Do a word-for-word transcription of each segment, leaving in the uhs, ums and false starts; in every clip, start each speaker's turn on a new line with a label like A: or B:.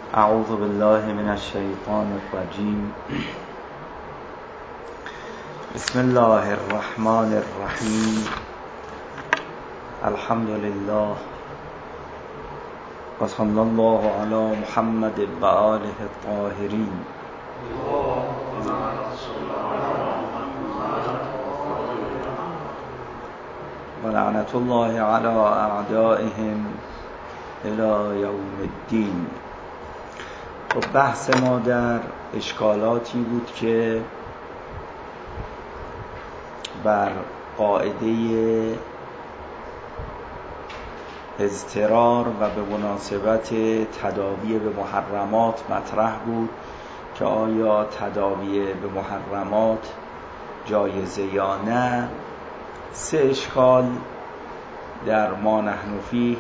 A: اعوذ بالله من الشیطان الرجیم. بسم الله الرحمن الرحیم. الحمد لله و صلی الله علی محمد و آله الطاهرین. و لعنت الله علی اعدائهم الی یوم الدین. خب بحث ما در اشکالاتی بود که بر قاعده اضطرار و به مناسبت تداوی به محرمات مطرح بود که آیا تداوی به محرمات جایزه یا نه. سه اشکال در ما نحن فیه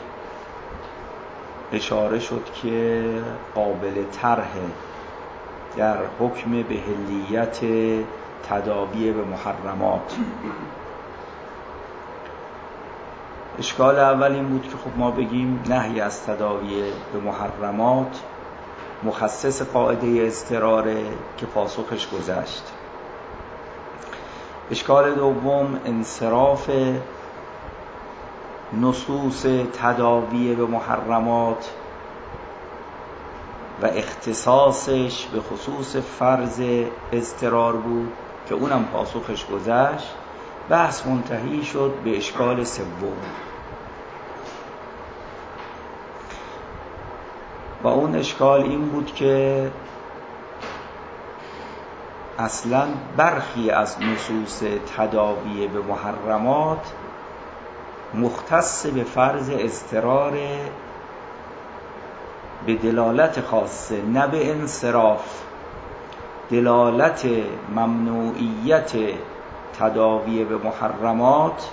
A: اشاره شد که قابل طرحه در حکم بحلیت تداوی به محرمات. اشکال اول این بود که خب ما بگیم نهی از تداوی به محرمات مخصص قاعده اضطراره که پاسخش گذشت. اشکال دوم انصراف نصوص تداوی به محرمات و اختصاصش به خصوص فرض اضطرار بود که اونم پاسخش گذشت. بحث منتهی شد به اشکال سوم و اون اشکال این بود که اصلا برخی از نصوص تداوی به محرمات مختص به فرض اضطرار به دلالت خاصه، نه به انصراف. دلالت ممنوعیت تداوی به محرمات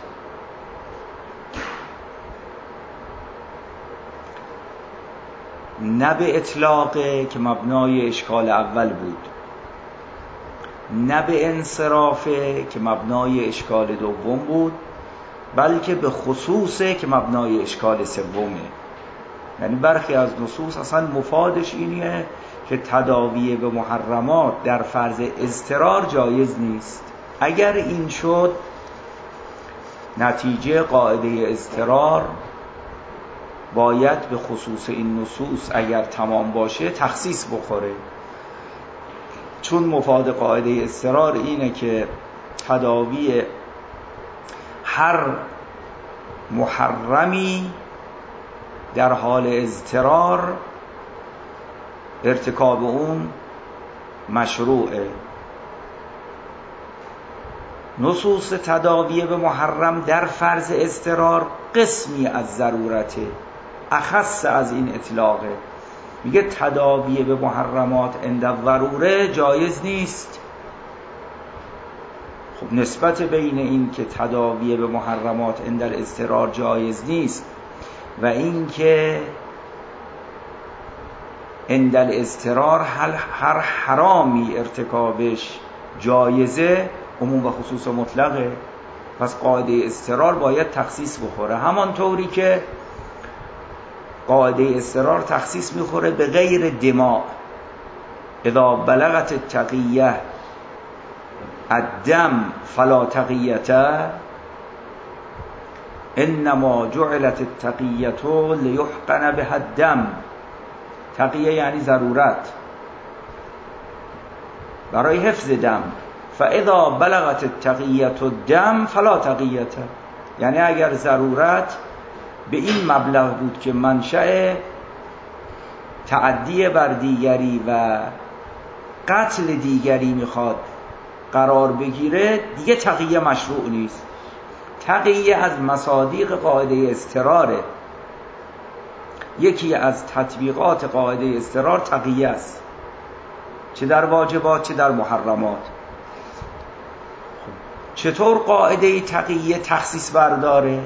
A: نه به اطلاقه که مبنای اشکال اول بود، نه به انصرافه که مبنای اشکال دوم بود، بلکه به خصوصه که مبنای اشکال سومه. یعنی برخی از نصوص اصلا مفادش اینه که تداوی به محرمات در فرض اضطرار جایز نیست. اگر این شد نتیجه قاعده اضطرار باید به خصوص این نصوص اگر تمام باشه تخصیص بخوره، چون مفاد قاعده اضطرار اینه که تداوی هر محرمی در حال اضطرار ارتکاب اون مشروعه. نصوص تداوی به محرم در فرض اضطرار قسمی از ضرورته، اخص از این اطلاقه. میگه تداوی به محرمات عند ضروره جایز نیست. خب نسبت بین این که تداوی به محرمات عند الاضطرار جایز نیست و این که عند الاضطرار هر حرامی ارتکابش جایزه، عموم و خصوص مطلقه. پس قاعده اضطرار باید تخصیص بخوره، همانطوری که قاعده اضطرار تخصیص میخوره به غیر دماء. اذا بلغت التقیه الدم فلا تقیته انما جعلت التقیه لیحقن بها الدم. تقیه یعنی ضرورت برای حفظ دم. فاذا بلغت التقیه الدم فلا تقیته، یعنی اگر ضرورت به این مبلغ بود که منشأ تعدی بر دیگری و قتل دیگری میخواد قرار بگیره، دیگه تقیه مشروع نیست. تقیه از مصادیق قاعده اضطراره. یکی از تطبیقات قاعده اضطرار تقیه است، چه در واجبات چه در محرمات. چطور قاعده تقیه تخصیص برداره؟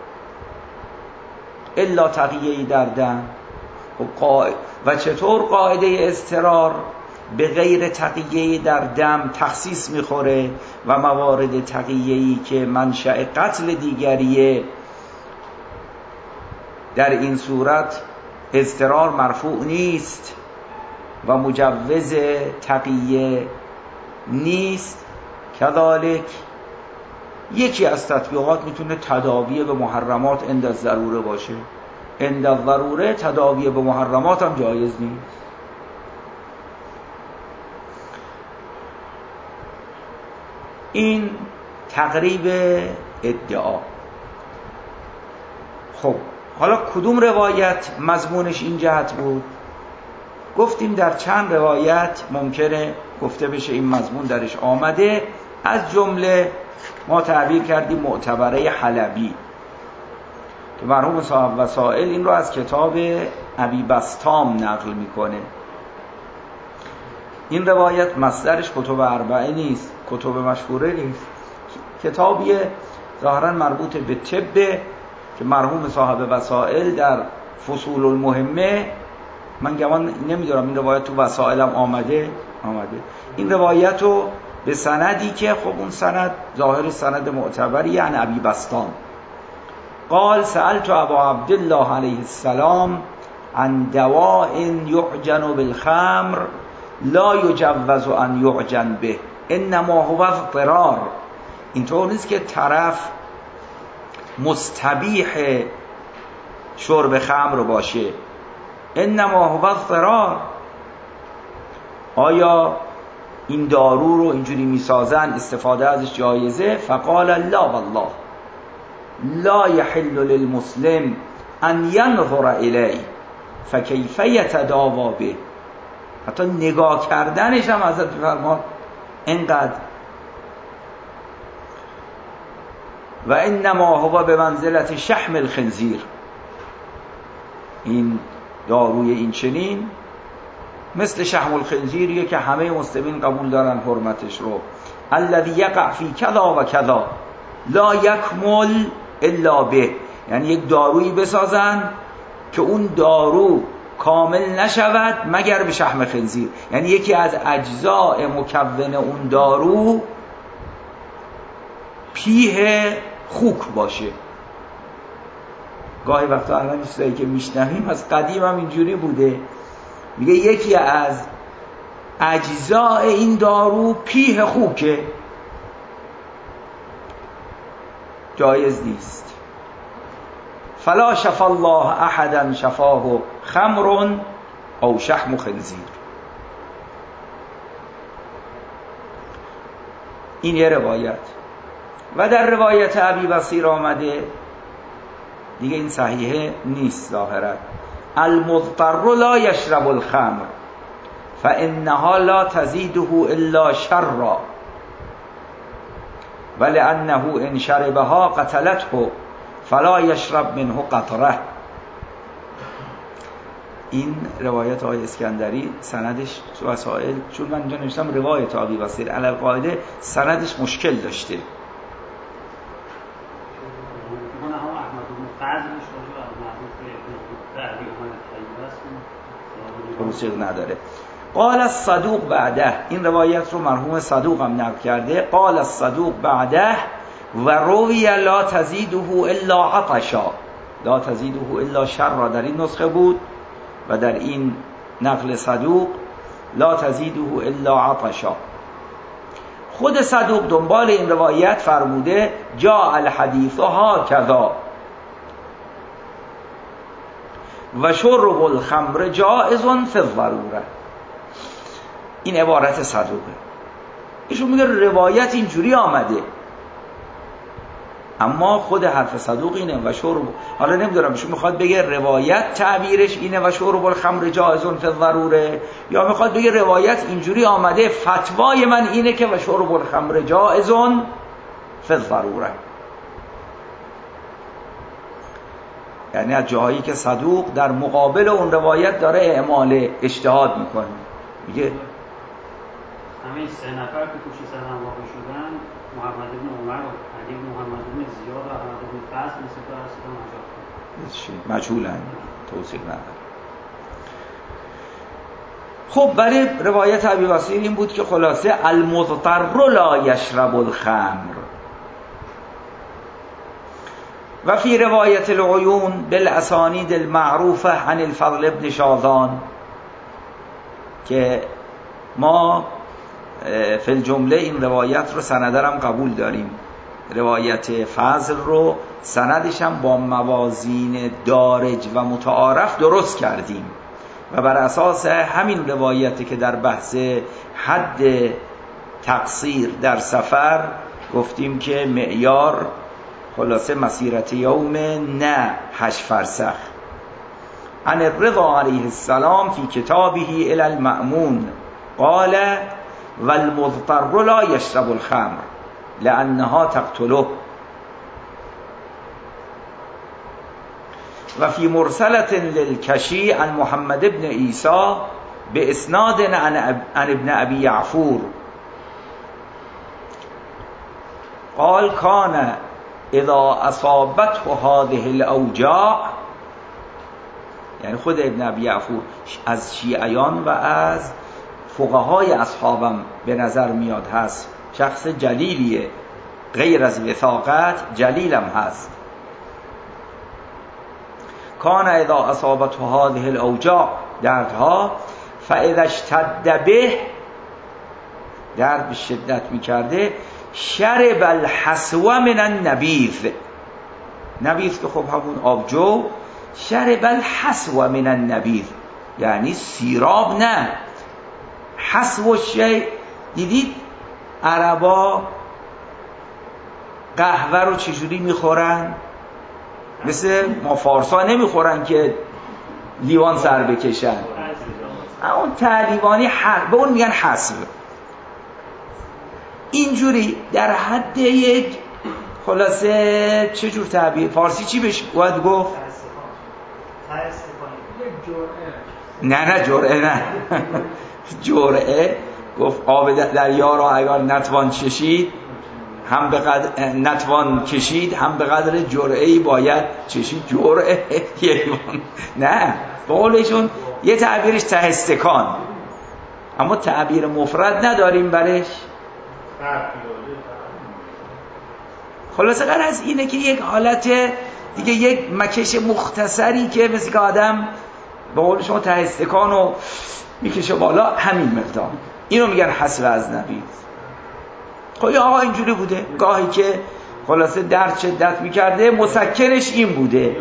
A: الا تقیه‌ای در دم. و چطور قاعده اضطرار به غیر تقیه در دم تخصیص میخوره و موارد تقیه‌ای که منشأ قتل دیگریه در این صورت اضطرار مرفوع نیست؟ و مجوز تقیه نیست. کذالک یکی از تطبیقات میتونه تداوی به محرمات عند الضروره باشه. عند الضروره تداوی به محرمات هم جایز نیست. این تقریب ادعا. خب حالا کدوم روایت مضمونش این جهت بود؟ گفتیم در چند روایت ممکنه گفته بشه این مضمون درش آمده، از جمله ما تعبیر کردیم معتبره حلبی که مرحوم صاحب وسائل این رو از کتاب ابی بسطام نقل میکنه. این روایت مصدرش کتب اربعه نیست، کتب مشهوره نیست، کتابیه ظاهرا مربوط به طب که مرحوم صاحب وسائل در فصول المهمه، من گمان نمیدونم این روایت تو وسائلم آمده آمده این روایت رو به سندی که خب اون سند ظاهر سند معتبری، یعنی ابی بسطام قال سألت ابا عبدالله علیه السلام عن دواء یعجن بالخمر لا یجوز ان یعجن به انما هو اضطرار. اینطور نیست که طرف مستبیح شرب خمر باشه، انما هو اضطرار. آیا این دارو رو اینجوری میسازن استفاده ازش جایزه؟ فقال لا والله لا يحل للمسلم ان ينظر الیه فکیف یتداوی به. حتی نگاه کردنش هم حضرت فرمان اینقدر. و انما هو به منزلت شحم الخنزیر، این داروی این چنین مثل شحم الخنزیریه که همه مسلمین قبول دارن حرمتش رو. الذی یقع فی کذا و کذا لا یکمل الا به، یعنی یک دارویی بسازن که اون دارو کامل نشود مگر به شحم خنزیر، یعنی یکی از اجزاء مکون اون دارو پیه خوک باشه. گاهی وقتا الان چیزایی که میشنویم از قدیم هم اینجوری بوده، میگه یکی از اجزاء این دارو پیه خوکه، جایز نیست. فلا شفا الله احدا شفاه خمر او شحم خنزیر. این یه روایت. و در روایت ابی بصیر آمده، دیگه این صحیحه نیست ظاهرا، المضطر لا یشرب الخمر فانها لا تزیده الا شرا ولانه ان شربها قتلته فلا یشرب منه قطره. این روایت آقای اسکندری سندش تو وسائل، چون من اینجا نوشتم روایت ابی بصیر، علی القاعده سندش مشکل داشته. توصیق نداره. قال الصدوق بعده، این روایت رو مرحوم صدوق هم نقل کرده. قال الصدوق بعده و روی لا تزیده الا عطشا، لا تزیده الا شر در این نسخه بود و در این نقل صدوق لا تزیده الا عطشا. خود صدوق دنبال این روایت فرموده جاء الحدیث هکذا و شرب الخمر جائز فی الضروره. این عبارت صدوقه. ایشون میگه روایت اینجوری آمده، اما خود حرف صدوق اینه و شرب، حالا نمیدونم ایشون میخواد بگه روایت تعبیرش اینه و شرب الخمر جائز فی الضروره، یا میخواد بگه روایت اینجوری آمده فتوای من اینه که و شرب الخمر جائز فی الضروره. یعنی از جاهایی که صدوق در مقابل اون روایت داره اعمال اجتهاد میکنه، میگه
B: همه سه نفر که توش سن واقع شدن، محمد بن عمر و علی بن محمد بن زیاد و احمد بن فضل مثل تو هستن
A: مجهولن، توصیف نداره. خب برای روایت ابی بصیر این بود که خلاصه المضطر لا یشرب الخمر. و فی روایت العیون بالاسانید المعروفه عن الفضل ابن شاذان، که ما فی الجمله این روایت رو سندرم قبول داریم، روایت فضل رو سندش هم با موازین دارج و متعارف درست کردیم و بر اساس همین روایتی که در بحث حد تقصیر در سفر گفتیم که معیار خلاصه مسیرت یوم نه هشت فرسخ. عن الرضا علیه السلام فی کتابه الی المأمون قال والمضطر لا یشرب الخمر لأنها تقتله. و فی مرسلة للکشی عن محمد بن عیسی باسناد عن ابن ابی یعفور قال کان اذا اصابته هذه الاوجاع، یعنی خود ابن ابی یعفور از شیعیان و از فقهای اصحابم به نظر میاد هست، شخص جلیلیه، غیر از وثاقت جلیلم هست. کان اذا اصابته هذه الاوجاع، دردها، فاذا اشتد به، درد به شدت میکرده، شرب الحسو من النبیذ، نبیذ که خب همون آبجو، شرب الحسو من النبیذ یعنی سیراب نه، حسو شی. دیدید عربا قهوه رو چجوری میخورن؟ مثل ما فارسا نمیخورن که لیوان سر بکشن، اون تعلیوانی حر... به اون میگن حسو. اینجوری در حد یک خلاصه چجور تعبیر فارسی چی بهش باید گفت؟ نه نه جرعه نه جرعه گفت آب دریا را اگر نتوان چشید هم به قدر نتوان کشید هم به قدر جرعه‌ای باید چشید. جرعه نه به قولشون یه تعبیرش ته استکان، اما تعبیر مفرد نداریم برش. خلاصه غرض اینه که یک حالت دیگه، یک مکش مختصری که مثل که آدم به قول شما ته استکان رو میکشه بالا، همین مقدار، اینو میگن حسو از نبی. خب یا آقا اینجوری بوده، گاهی که خلاصه درد شدت میکرده مسکنش این بوده،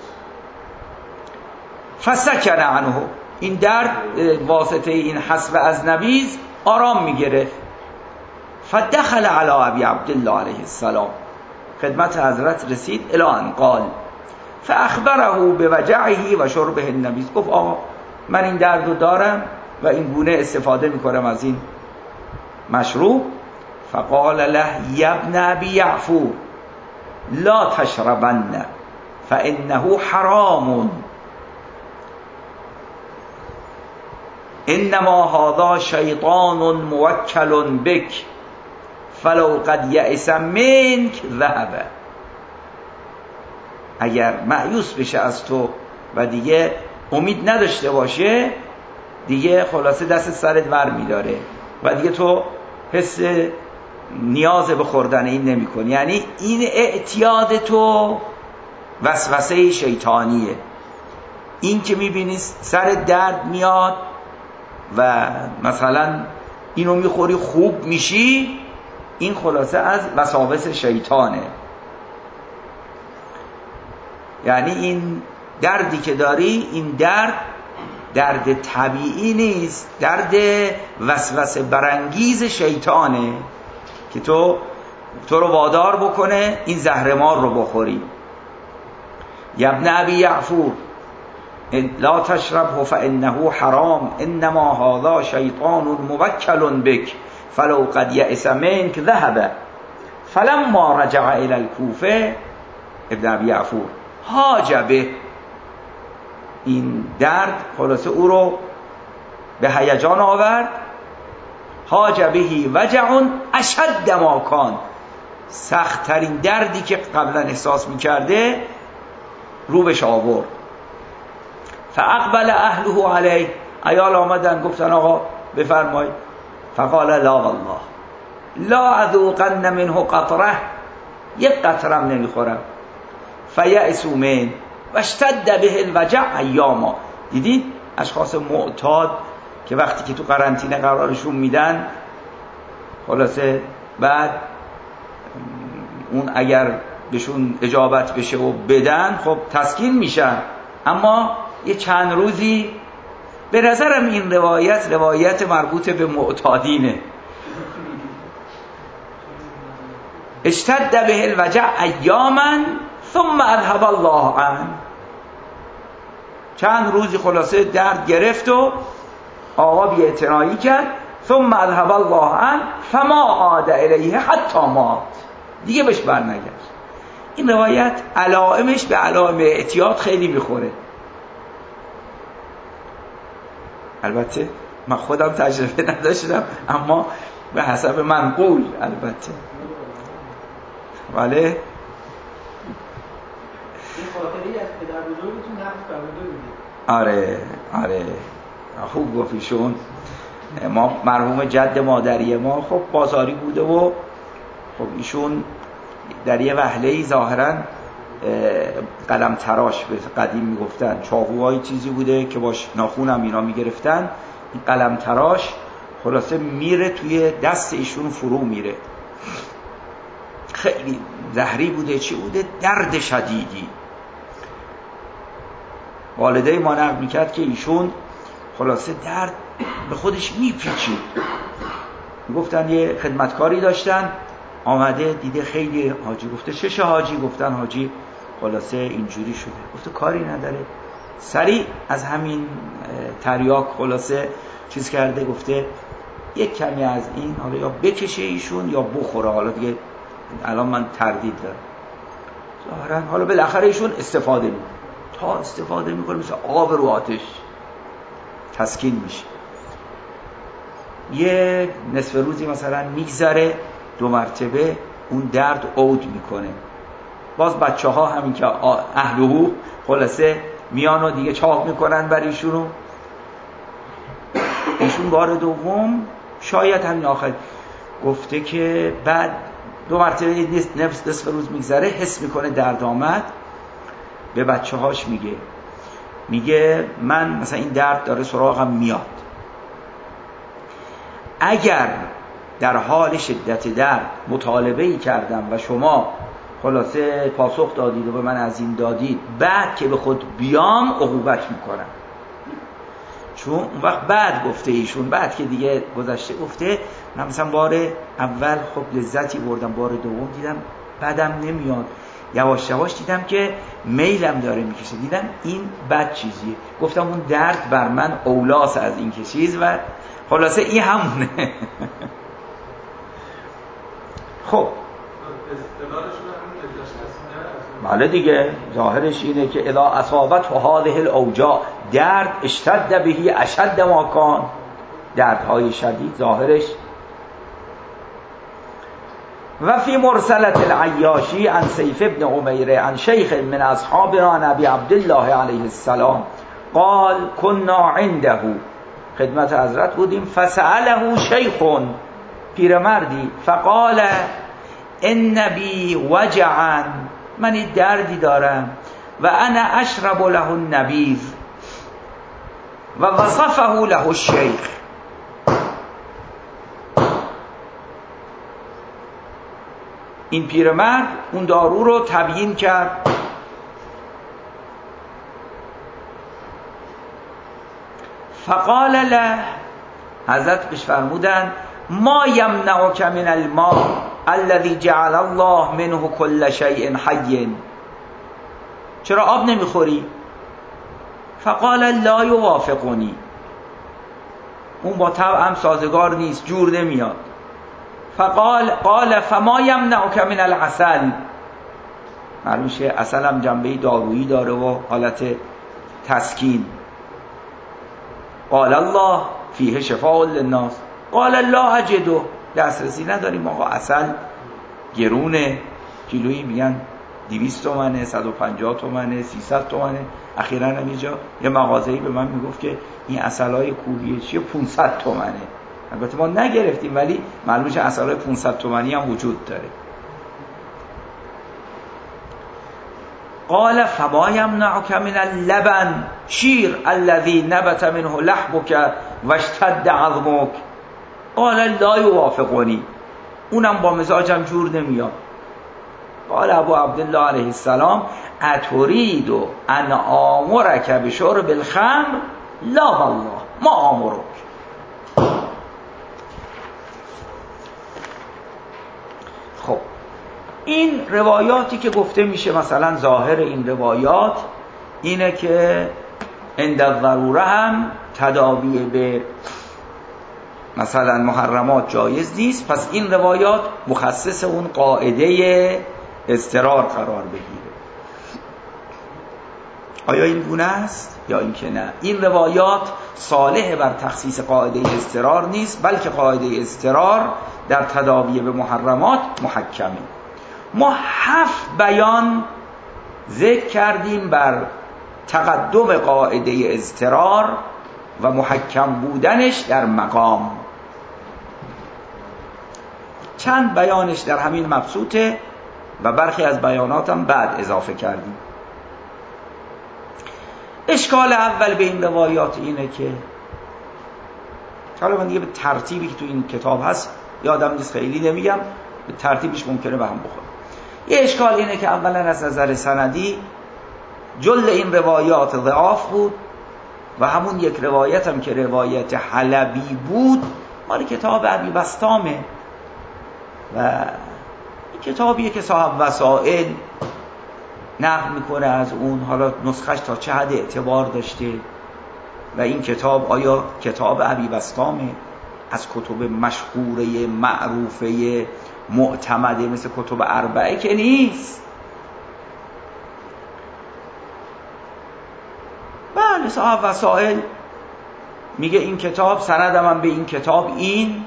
A: فسکن عنه، این درد واسطه این حسو از نبیز آرام میگرفت. فدخل علی ابی عبدالله علیه السلام، خدمت حضرت رسید، الی ان قال فاخبره بوجعه و شربه النبیذ، گفت آقا من این درد رو دارم و این گونه استفاده میکنم از این مشروب. فقال له یا ابن ابی یعفور لا تشربن فانه حرام انما هذا شیطان موکل بک فلو قد یئس منک ذهب. اگر مایوس بشه از تو و دیگه امید نداشته باشه، دیگه خلاصه دست سرت ور میداره و دیگه تو حس نیاز به خوردن این نمی کنی. یعنی این اعتیاد تو وسوسه شیطانیه. این که میبینی سر درد میاد و مثلا اینو میخوری خوب میشی، این خلاصه از وساوس شیطانه. یعنی این دردی که داری، این درد درد طبیعی نیست، درد وسوسه برانگیز شیطانه که تو تو رو وادار بکنه این زهرمار رو بخوری. یا ابن ابی یعفور لا تشربه فانه حرام انما هذا شیطان موکل بک فلو قد یئس منک ذهب. فلما رجع الى الكوفه، ابن ابی یعفور حاجبه، این درد خلاصه او رو به هیجان آورد. حاجبهی وجع اشد ما کان، سخت ترین دردی که قبلا احساس میکرده رو بهش آورد. فاقبل اهله علیه، عیال آمدن گفتن آقا بفرمایید. فقال لا والله لا اذوقن منه قطره، یک قطرم نمیخورم. فیأسوا من و اشتد به الوجع ایاما. دیدید اشخاص معتاد که وقتی که تو قرنطینه قرارشون میدن خلاصه بعد اون اگر بهشون اجابت بشه و بدن خب تسکین میشن، اما یه چند روزی به نظرم این روایت روایت مربوط به معتادینه. اشتد به الوجع ایاما ثم اذهب الله عنه، چند روزی خلاصه درد گرفت و آقا بی‌اعتنایی کرد، ثم اذهب الله عنه فما عاد الیه حتی مات، دیگه بهش برنگشت. این روایت علائمش به علائم اعتیاد خیلی میخوره. البته من خودم تجربه نداشتم، اما به حسب منقول البته. ولی
C: این خاطری از پدر بزرگتون نقل فرموده بودید.
A: آره آره خوب گفتیشون. ما مرحوم جد مادری ما خب بازاری بوده و خب ایشون در یه وهله‌ای ظاهراً قلم تراش به قدیم میگفتن، چاقوهای چیزی بوده که باش ناخونم اینا میگرفتن، این قلم تراش خلاصه میره توی دست ایشون فرو میره، خیلی زهری بوده چی بوده، درد شدیدی. والده ما نقل میکرد که ایشون خلاصه درد به خودش میپیچید. میگفتن یه خدمتکاری داشتن آمده دیده خیلی حاجی، گفته چشه حاجی؟ گفتن حاجی خلاصه اینجوری شده. گفته کاری نداره، سریع از همین تریاک خلاصه چیز کرده، گفته یک کمی از این حالا یا بکشه ایشون یا بخوره، حالا دیگه الان من تردید دارم. ظاهرا حالا بالاخره ایشون استفاده میکنه، تا استفاده میکنه مثل آب رو آتش تسکین میشه. یه نصف روزی مثلا میگذره، دو مرتبه اون درد عود میکنه، باز بچه ها همین که اهل حقوق خلاصه میان و دیگه چاق میکنن بر ایشونو. ایشون بار دوم شاید همین آخر گفته که بعد دو مرتبه نفس نصف روز میگذره حس میکنه درد آمد، به بچه هاش میگه میگه من مثلا این درد داره سراغم میاد، اگر در حال شدت درد مطالبه‌ای کردم و شما خلاصه پاسخ دادید و به من از این دادید، بعد که به خود بیام عقوبت میکنم. چون اون وقت بعد گفته ایشون، بعد که دیگه گذشته گفته من مثلا بار اول خب لذتی بردم، بار دوم دیدم بدم نمیاد، یواش یواش دیدم که میلم داره میکشه، دیدم این بد چیزیه، گفتم اون درد بر من اولاس از این که چیز، و خلاصه این همونه. خب بله دیگه ظاهرش اینه که اذا اصابت هذه الاوجاع، درد اشتد بهی اشد ما کان، دردهای شدید ظاهرش. و فی مرسلة العیاشی عن سیف ابن عمیر عن شیخ من اصحابنا نبی عبدالله علیه السلام قال كنا عنده، خدمت حضرت بودیم، فسأله شیخ، پیرمردی، فقال ان بی وجعا، من این دردی دارم، و انا اشرب له النبیذ و وصفه له الشیخ. این پیرمرد اون دارو رو تبیین کرد. فقال له، حضرت بهش فرمودن ما یمنعک من الماء الذي جعل الله منه كل شيء حي، چرا آب نمیخوری؟ فقال لا یوافقنی، اون با طبعم سازگار نیست، جور نمیاد. فقال قال فما یمنعک من العسل، معلوم شه عسل هم جنبه دارویی داره و حالت تسکین. قال الله فیه شفاء للناس، قال لا اجده، دسترسی نداریم آقا، عسل گرونه، کیلویی میگن دویست تومنه، صد و پنجاه تومنه، سیصد تومنه. اخیراً هم اینجا یه مغازه‌ای به من میگفت که این عسلای کوهی چیه پانصد تومنه. البته ما نگرفتیم ولی معلومه که عسلای پانصد تومنی هم وجود داره. قال فما یمنعک من اللبن شیر الذی نبت منه لحمک واشتد عظمک قال لا یوافقنی، اونم با مزاجم جور نمیاد. قال ابو عبدالله علیه السلام اترید ان آمرک بشرب الخمر لا والله ما آمرک. خب این روایاتی که گفته میشه، مثلا ظاهر این روایات اینه که عند الضروره هم تداوی به مثلا محرمات جایز نیست، پس این روایات مخصص اون قاعده اضطرار قرار بگیره. آیا این گونه است یا این که نه؟ این روایات صالح بر تخصیص قاعده اضطرار نیست، بلکه قاعده اضطرار در تداوی به محرمات محکمه. ما هفت بیان ذکر کردیم بر تقدم قاعده اضطرار و محکم بودنش در مقام. چند بیانش در همین مبسوطه و برخی از بیاناتم بعد اضافه کردیم. اشکال اول به این روایات اینه که حالا من دیگه به ترتیبی که تو این کتاب هست یادم نیست، خیلی نمیگم، به ترتیبش ممکنه به هم بخوره. یه اشکال اینه که اولا از نظر سندی جل این روایات ضعاف بود و همون یک روایت هم که روایت حلبی بود مال کتاب ابی بسطامه و این کتابیه که صاحب وسائل نقل میکنه از اون. حالا نسخش تا چه حد اعتبار داشته و این کتاب آیا کتاب ابی بسطامه؟ از کتب مشهوره معروفه معتمده مثل کتب اربعه که نیست. بله صاحب وسائل میگه این کتاب سندم هم به این کتاب این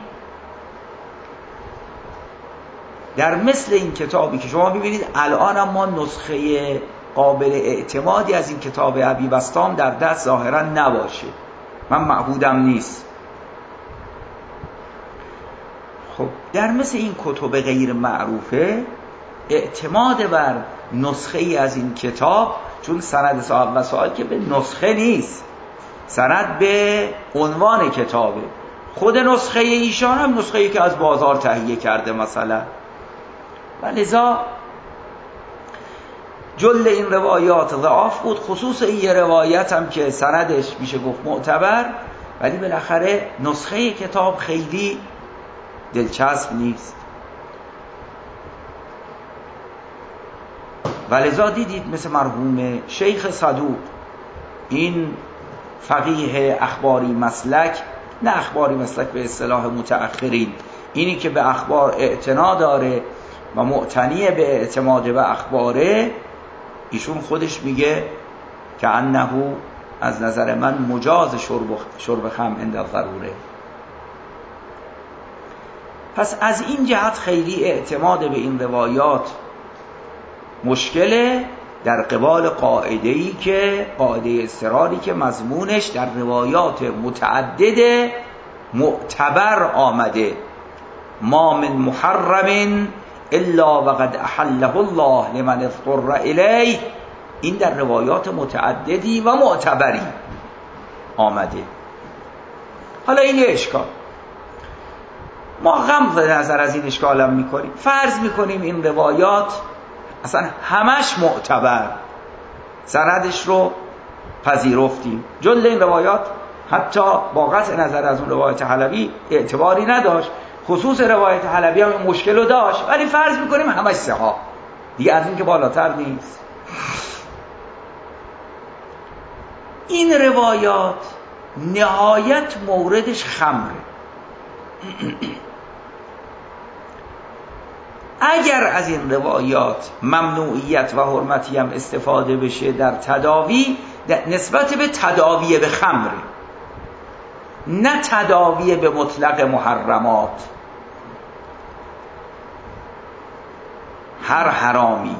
A: در مثل این کتابی که شما ببینید الان هم ما نسخه قابل اعتمادی از این کتاب ابی بسطام در دست ظاهرا نباشه، من معهودم نیست. خب در مثل این کتب غیر معروفه اعتماد بر نسخه ای از این کتاب، چون سند صاحب وسائل که به نسخه نیست، سند به عنوان کتابه. خود نسخه ایشان هم نسخه ای که از بازار تهیه کرده مثلا، و لذا جل این روایات ضعاف بود، خصوص این روایت هم که سندش میشه گفت معتبر، ولی بالاخره نسخه کتاب خیلی دلچسب نیست. و لذا دیدید مثل مرحوم شیخ صدوق، این فقیه اخباری مسلک، نه اخباری مسلک به اصطلاح متأخرین، اینی که به اخبار اعتنا داره و معتنی به اعتماد به اخباره، ایشون خودش میگه که انه از نظر من مجاز شرب شرب خمر عند ضروره. پس از این جهت خیلی اعتماد به این روایات مشکله در قبال قاعده‌ای که قاعده اضطراری که مضمونش در روایات متعدد معتبر آمده، ما من محرم الا وقد احله الله لمن اضطر الیه، این در روایات متعددی و معتبری آمده. حالا این یه اشکال، ما غض نظر از این اشکال هم میکنیم، فرض میکنیم این روایات اصلا همش معتبر، سندش رو پذیرفتیم، جل این روایات حتی با قطع نظر از اون روایت حلبی اعتباری نداشت، خصوص روایت حلبی هم مشکل رو داشت، ولی فرض میکنیم همش صحیح دیگه، از این که بالاتر نیست. این روایات نهایت موردش خمره. اگر از این روایات ممنوعیت و حرمتی هم استفاده بشه در تداوی، نسبت به تداوی به خمر، نه تداوی به مطلق محرمات، هر حرامی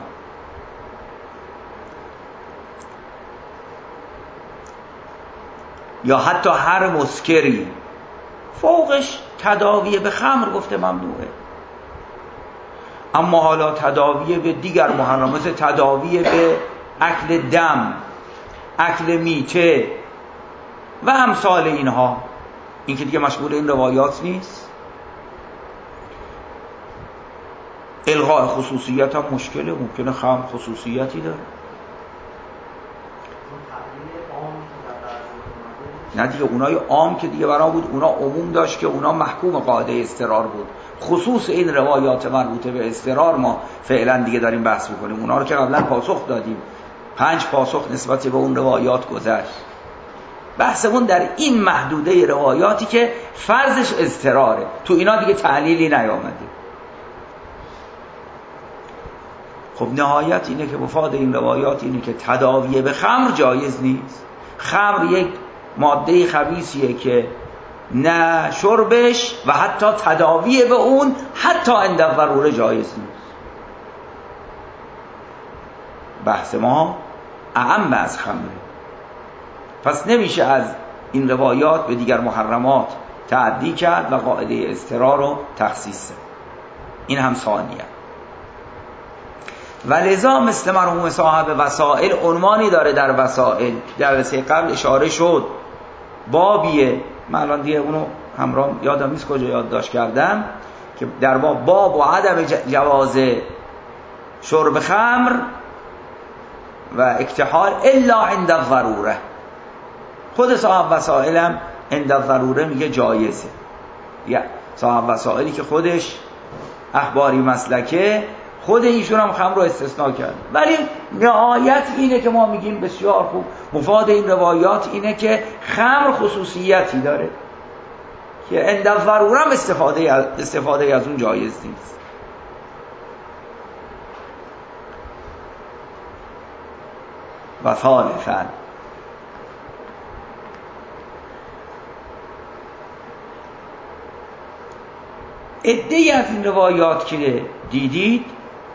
A: یا حتی هر مسکری، فوقش تداوی به خمر گفته ممنوعه. اما حالا تداوی به دیگر محرمات، تداوی به اکل دم، اکل میته و امثال اینها، این که دیگه مشغول این روایات نیست. الغاء خصوصیت هم مشکله، ممکنه خمر خصوصیتی داره. نه دیگه اونای عام که دیگه برا بود، اونا عموم داشت که اونا محکوم قاعده اضطرار بود. خصوص این روایات مربوطه به اضطرار ما فعلا دیگه داریم بحث میکنیم. اونا رو که قبلا پاسخ دادیم، پنج پاسخ نسبت به اون روایات گذشت. بحثمون در این محدوده روایاتی که فرضش اضطراره، تو اینا دیگه تعلیلی نیامده. خب نهایت اینه که مفاد این روایات اینه که تداوی به خمر جایز نیست. خمر یک ماده خبیثیه که نه شربش و حتی تداوی به اون حتی عند ضروره جایز نیست. بحث ما اعم از خمره. پس نمیشه از این روایات به دیگر محرمات تعدی کرد و قاعده اضطرار رو تخصیص کرد. این هم ثانیه. و لذا مثل مرحوم صاحب وسائل عنوانی داره در وسائل، در جلسه قبل اشاره شد، بابیه، من الان دیگه اونو همراه یادم نیست کجا یادداشت کردم، که در باب باب و عدم جواز شرب خمر و اکتحال الا عند الضروره. خود صاحب وسائل هم عند الضروره میگه جایزه. یا صاحب وسائلی که خودش اخباری مسلکه، خود ایشون هم خمر رو استثناء کرد. ولی نهایت اینه که ما میگیم بسیار خوب، مفاد این روایات اینه که خمر خصوصیتی داره که عند الضروره هم استفاده استفاده از اون جایز نیست. و ثالثاً عده‌ای از این روایات که دیدید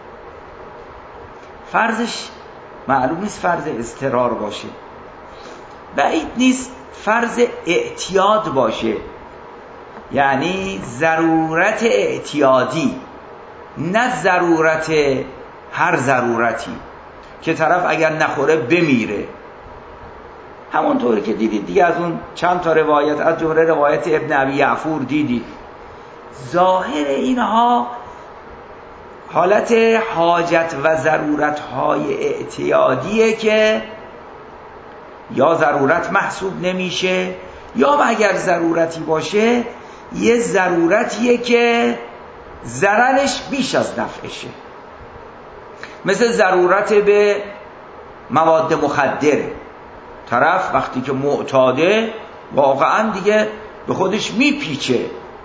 A: فرضش معلوم نیست فرض اضطرار باشه، بعید نیست فرض اعتیاد باشه، یعنی ضرورت اعتیادی، نه ضرورت هر ضرورتی که طرف اگر نخوره بمیره. همونطوری که دیدید دیگه از اون چند تا روایت از جمله روایت ابن ابی یعفور دیدید، ظاهر اینها حالت حاجت و ضرورت‌های اعتیادیه که یا ضرورت محسوب نمیشه، یا اگر ضرورتی باشه یه ضرورتیه که ضررش بیش از نفعشه، مثل ضرورت به مواد مخدره. طرف وقتی که معتاده واقعا دیگه به خودش میپیچه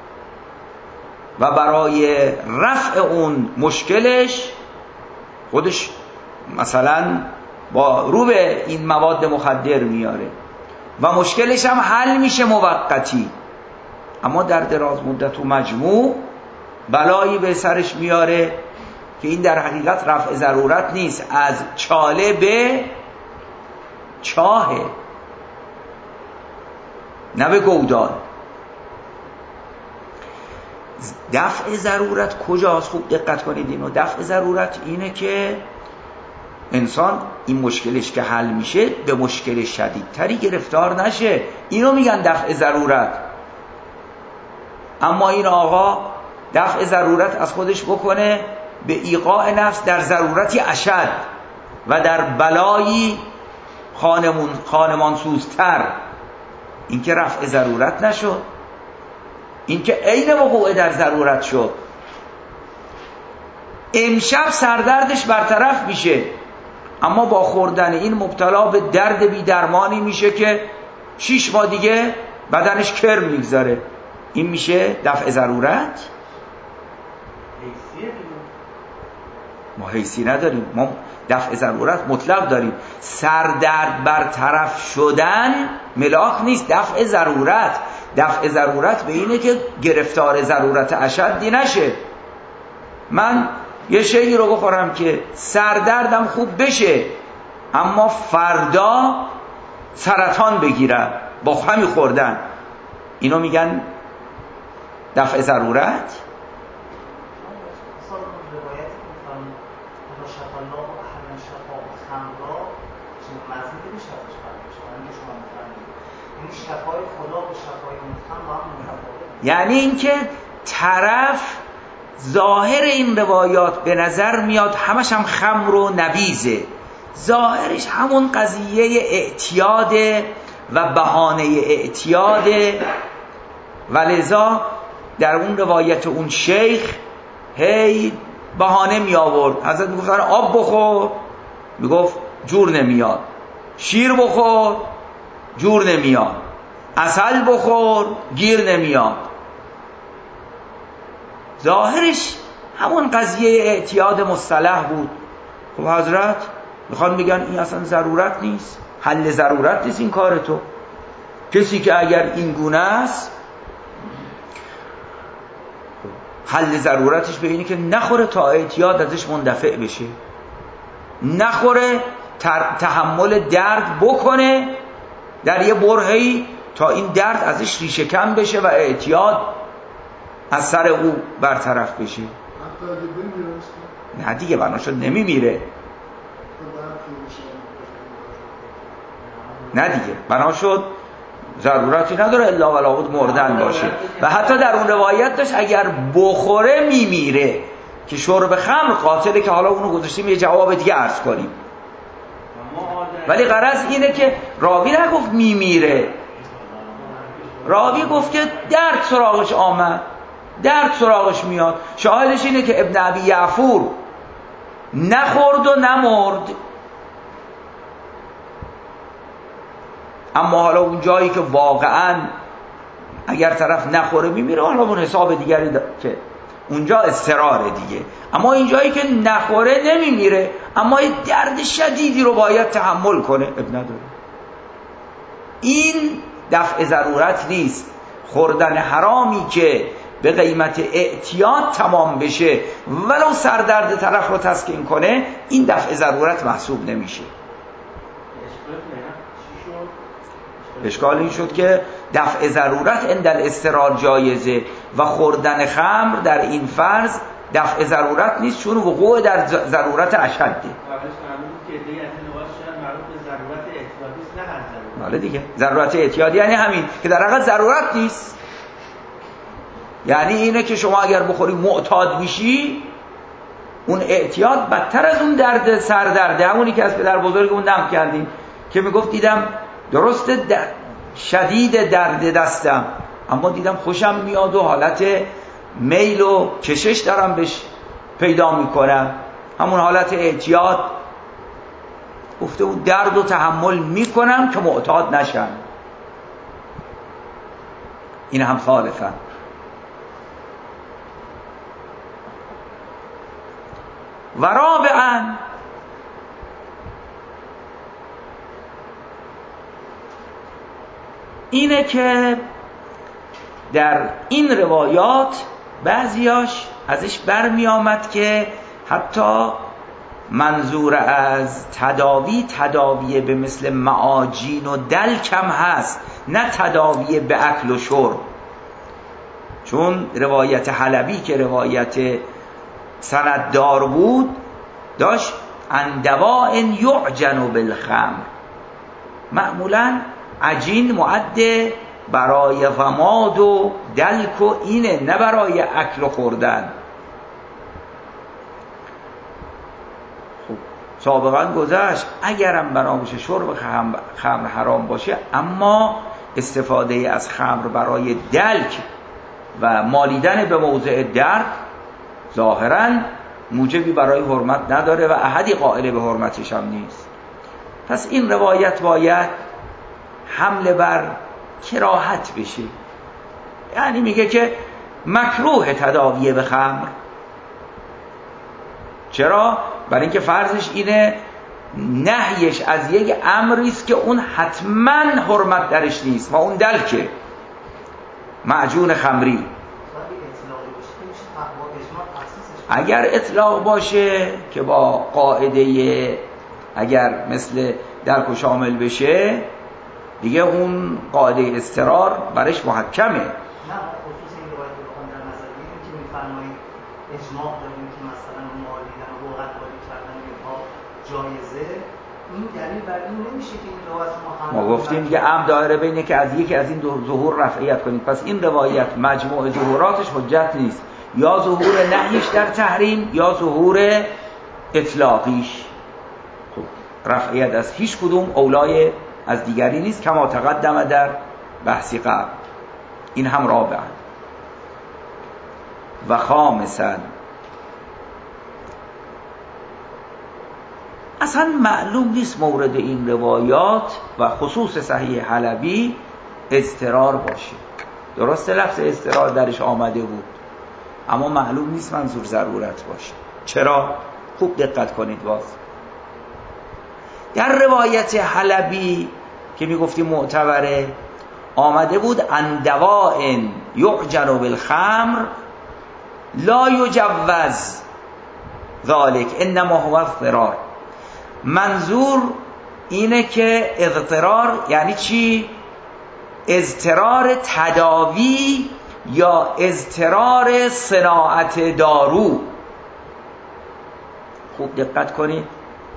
A: و برای رفع اون مشکلش خودش مثلا با رو به این مواد مخدر میاره و مشکلش هم حل میشه موقتی، اما در دراز مدت و مجموع بلایی به سرش میاره که این در حقیقت رفع ضرورت نیست، از چاله به چاهه، نه به گودال. دفع ضرورت کجاست؟ خوب دقت کنید اینو. دفع ضرورت اینه که انسان این مشکلش که حل میشه به مشکل شدیدتری گرفتار نشه، اینو میگن دفع ضرورت. اما این آقا دفع ضرورت از خودش بکنه به ایقاع نفس در ضرورتی اشد و در بلایی خانمون خانمان سوزتر، این که رفع ضرورت نشد، این که عین وقوع در ضرورت شد. امشب سردردش برطرف میشه، اما با خوردن این مبتلا به درد بی درمانی میشه که شیش ماه دیگه بدنش کرم میگذاره. این میشه دفع ضرورت؟ ما حیثی نداریم، ما دفع ضرورت مطلق داریم. سردرد برطرف شدن ملاک نیست، دفع ضرورت. دفع ضرورت به اینه که گرفتار ضرورت اشدی نشه. من یه شیئی رو بخورم که سردردم خوب بشه، اما فردا سرطان بگیرم با همین خوردن، اینو میگن دفع ضرورت؟
D: شفا و خمر را چون مزید به شفاش فرق شما اینکه شما می‌فرمایید یعنی شفای خدا و شفای متهم با هم متفاوته.
A: یعنی اینکه طرف ظاهر این روایات به نظر میاد همش هم خمر و نبیذه، ظاهرش همون قضیه اعتیاده و بهانه اعتیاده، ولذا در اون روایت اون شیخ هی بهانه می آورد. حضرت می گفتن آب بخور، می گفت جور نمیاد، شیر بخور جور نمیاد، عسل بخور گیر نمیاد. ظاهرش همون قضیه اعتیاد مصطلح بود. خب حضرت میخوان بگن این اصلا ضرورت نیست، حل ضرورت نیست این کار تو. کسی که اگر این گونه است حل ضرورتش به اینه که نخوره تا اعتیاد ازش مندفع بشه، نخوره تحمل درد بکنه در یه برهه‌ای تا این درد ازش ریشه کم بشه و اعتیاد از سر او برطرف بشه. نه دیگه بنا شد نمیمیره، نه دیگه بنا شد ضرورتی نداره الا ولابد مردن باشه. و حتی در اون روایت داشت اگر بخوره میمیره، که شرب خمر قاتله، که حالا اونو گذاشتیم یه جواب دیگه عرض کنیم. ولی غرض اینه که راوی نگفت میمیره، راوی گفت که درد سراغش آمد، درد سراغش میاد. شاهدش اینه که ابن ابی یعفور نخورد و نمرد، اما حالا اون جایی که واقعا اگر طرف نخوره میمیره، حالا اون حساب دیگری که اونجا اضطراره دیگه. اما این جایی که نخوره نمیمیره، اما این درد شدیدی رو باید تحمل کنه، اب نداره. این دفع ضرورت نیست. خوردن حرامی که به قیمت اعتیاد تمام بشه ولو سردرد طرف رو تسکین کنه، این دفع ضرورت محسوب نمیشه. اشکال این شد که دفع ضرورت عند الاضطرار جایزه و خوردن خمر در این فرض دفع ضرورت نیست، چون وقوع در ضرورت اشده. حالا دیگه ضرورت اعتیادی یعنی همین که در حقیقت ضرورت نیست. یعنی اینه که شما اگر بخوری معتاد میشی، اون اعتیاد بدتر از اون درد سردرده، همونی که از پدر بزرگمون نقل کردیم که میگفت دیدم درست شدید درد دستم، اما دیدم خوشم میاد و حالت میل و کشش دارم بهش پیدا میکنم، همون حالت اعتیاد. گفته اون درد و تحمل میکنم که معتاد نشم. این هم ثالثا. و رابعا اینه که در این روایات بعضیاش ازش برمی آمد که حتی منظور از تداوی تداوی به مثل معاجین و دلک هم هست، نه تداوی به اکل و شرب. چون روایت حلبی که روایت سنددار بود داشت اندواء یعجن بالخمر، معمولا عجین معد برای غماد و دلک و اینه، نه برای اکل و خوردن. خب سابقا گذشت اگرم بنا باشه شرب خمر حرام باشه، اما استفاده از خمر برای دلک و مالیدن به موضع درد ظاهراً موجبی برای حرمت نداره و احدی قائل به حرمتش هم نیست. پس این روایت باید حمله بر کراهت بشه، یعنی میگه که مکروه تداوی به خمر. چرا؟ برای اینکه فرضش اینه نهیش از یک امری است که اون حتما حرمت درش نیست و اون دلکه، معجون خمری. اگر اطلاق باشه که با قاعده اگر مثل درک و شامل بشه دیگه اون قاعده اضطرار برش محکمه.
D: نه خصوص این روایت رو بخوام در نظر بگیریم که می‌فرمایید اجماع داریم که مثلا مالیدن و وقت والی کردن اینها جایزه، این دلیل بر این نمیشه که این روایت ما هم
A: ما گفتیم دیگه عم دایره بینه که از یکی از این دو ظهور رفعیت کنید. پس این روایت مجموع ظهوراتش حجت نیست، یا ظهور نهیش در تحریم یا ظهور اطلاقیش. خب رفعیت از هیچ کدوم اولای از دیگری نیست، کما تقدم در بحثی قبل. این هم رابعا. و خامسا اصلا معلوم نیست مورد این روایات و خصوص صحیح حلبی اضطرار باشه. درسته لفظ اضطرار درش آمده بود، اما معلوم نیست منظور ضرورت باشه. چرا؟ خوب دقت کنید. باز در روایت حلبی که میگفتی معتبره آمده بود اندواء یعجن بالخمر لا یجوز ذالک انما هو اضطرار. منظور اینه که اضطرار یعنی چی؟ اضطرار تداوی یا اضطرار صناعت دارو. خوب دقت کنید.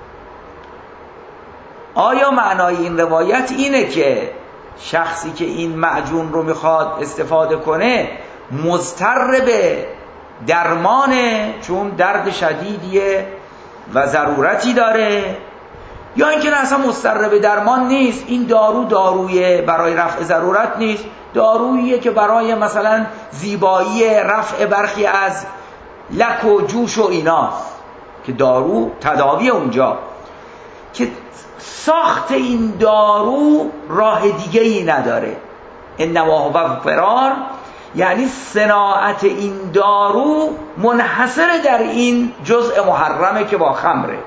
A: آیا معنای این روایت اینه که شخصی که این معجون رو میخواد استفاده کنه مضطر به درمانه چون درد شدیدیه و ضرورتی داره، یا اینکه نه اصلا مضطر به درمان نیست، این دارو داروی برای رفع ضرورت نیست، داروییه که برای مثلا زیبایی رفع برخی از لک و جوش و ایناست که دارو تداوی اونجا، که ساخت این دارو راه دیگه ای نداره. انما هو فرار یعنی صناعت این دارو منحصر در این جزء محرمه که با خمره.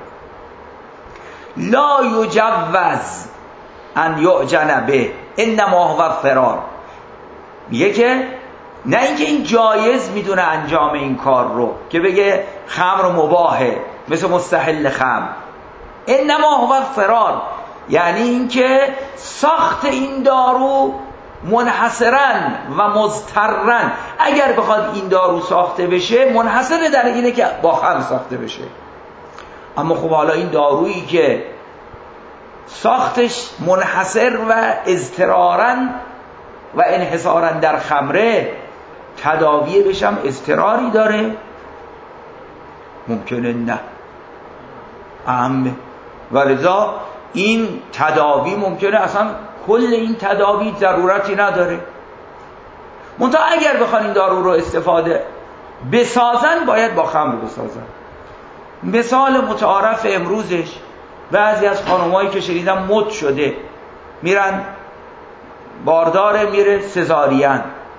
A: لا یجوز ان یعجن به انما هو فرار. میگه که نه اینکه این جایز میدونه انجام این کار رو که بگه خمر مباهه مثل مستحل خمر. انما هو فرار یعنی اینکه ساخت این دارو منحصرا و مضطرا اگر بخواد این دارو ساخته بشه منحصر در اینه که با خمر ساخته بشه. اما خب حالا این دارویی که ساختش منحصر و اضطرارا و انحصارا در خمره تداوی بشم اضطراری داره؟ ممکنه نه، اهم. ولذا این تداوی ممکنه اصلا کل این تداوی ضرورتی نداره، منتها اگر بخوان این دارو رو استفاده بسازن باید با خمر بسازن. مثال متعارف امروزش بعضی از خانمایی که شنیدم مد شده میرن بارداره میره سزارین،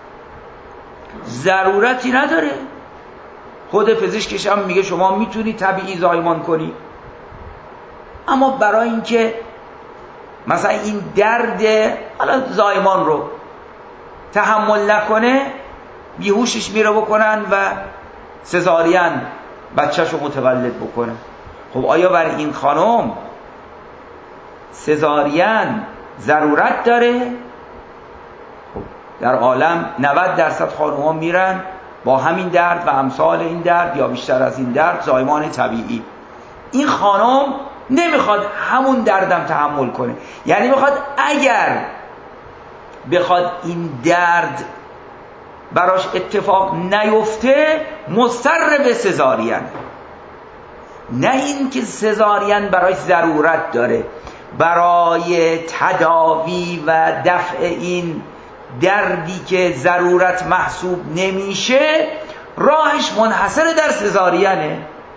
A: ضرورتی نداره. خود پزشکش هم میگه شما میتونی طبیعی زایمان کنی، اما برای اینکه مثلا این درد حالا زایمان رو تحمل نکنه بیهوشش میره بکنن و سزارین بچه‌شو متولد بکنن. خب آیا برای این خانم سزارین ضرورت داره؟ خب در عالم نود درصد خانم‌ها میرن با همین درد و امثال این درد یا بیشتر از این درد زایمان طبیعی. این خانم نمیخواد همون دردم تحمل کنه، یعنی میخواد اگر بخواد این درد براش اتفاق نیفته مضطر به سزارین، نه این که سزارین براش ضرورت داره. برای تداوی و دفع این دردی که ضرورت محسوب نمیشه راهش منحصر در سزارینه.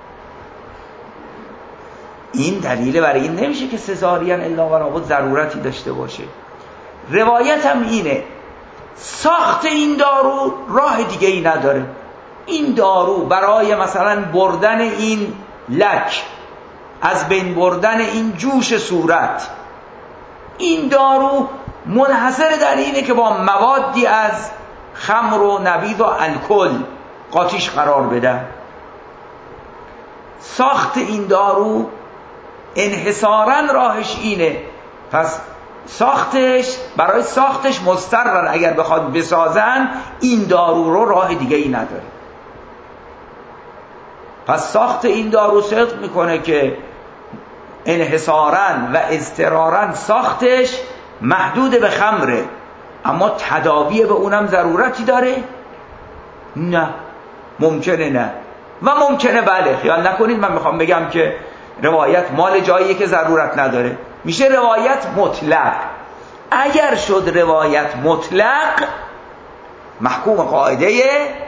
A: این دلیل برای این نمیشه که سزارین الا و لابد ضرورتی داشته باشه. روایت هم اینه ساخت این دارو راه دیگه ای نداره. این دارو برای مثلا بردن این لک، از بین بردن این جوش صورت، این دارو منحصر در اینه که با موادی از خمر و نبیذ و الکل قاطیش قرار بده. ساخت این دارو انحصاراً راهش اینه، پس ساختش برای ساختش مضطرن اگر بخواد بسازن این دارو رو راه دیگه ای نداره. پس ساخت این دارو صدق میکنه که انحصاراً و اضطراراً ساختش محدود به خمره، اما تداوی به اونم ضرورتی داره؟ نه، ممکنه نه و ممکنه بله. خیال نکنید من میخوام بگم که روایت مال جاییه که ضرورت نداره. میشه روایت مطلق. اگر شد روایت مطلق محکوم قاعده